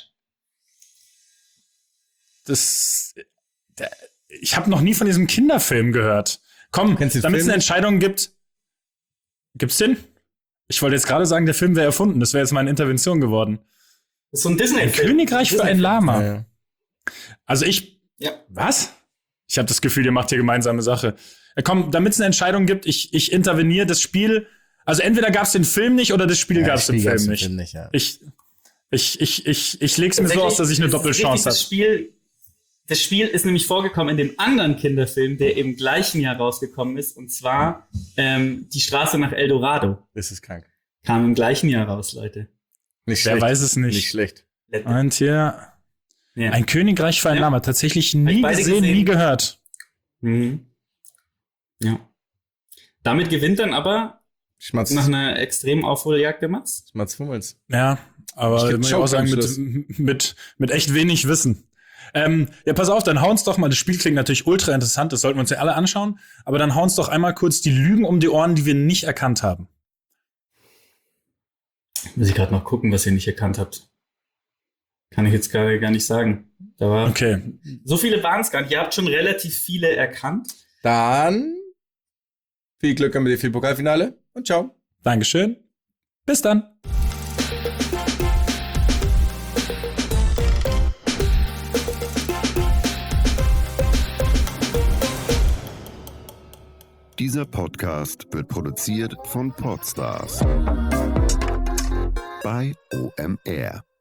Das, der, ich habe noch nie von diesem Kinderfilm gehört. Komm, Kennst du den damit es Film eine nicht? Entscheidung gibt. Gibt's den? Ich wollte jetzt gerade sagen, der Film wäre erfunden. Das wäre jetzt meine Intervention geworden. Das ist so ein Ein Disney-Film. Königreich für ein Disney-Film. Lama. Ja, ja. Also ich. Ja. Was? Ich habe das Gefühl, ihr macht hier gemeinsame Sache. Ja, komm, damit es eine Entscheidung gibt, ich, ich interveniere das Spiel. Also entweder gab es den Film nicht oder das Spiel Ja, gab es im Spiel Film gab's im nicht. Film nicht, ja. Ich, ich, ich, ich, ich leg's mir so aus, dass ich eine Tatsächlich ist es Doppelchance richtig, das habe. Spiel, das Spiel ist nämlich vorgekommen in dem anderen Kinderfilm, der im gleichen Jahr rausgekommen ist, und zwar ähm, Die Straße nach El Dorado. Das ist krank. Kam im gleichen Jahr raus, Leute. Nicht Wer schlecht. weiß es nicht. Nicht schlecht. Und hier Ja. ein Königreich für ein Ja. Lama. Tatsächlich ich nie beide gesehen, gesehen. nie gehört. Mhm. Ja. Damit gewinnt dann aber Schmatz, nach einer extremen Aufholjagd der Mats. Schmatz Hummels. Ja, aber Ich muss ich auch sagen, mit, mit, mit echt wenig Wissen. Ähm, ja, pass auf, dann hau uns doch mal, das Spiel klingt natürlich ultra interessant, das sollten wir uns ja alle anschauen, aber dann hau uns doch einmal kurz die Lügen um die Ohren, die wir nicht erkannt haben. Muss ich gerade noch gucken, was ihr nicht erkannt habt. Kann ich jetzt gar, gar nicht sagen. Da war Okay. So viele waren es gar nicht. Ihr habt schon relativ viele erkannt. Dann viel Glück am D F B-Pokalfinale und ciao. Dankeschön. Bis dann. Dieser Podcast wird produziert von Podstars bei O M R.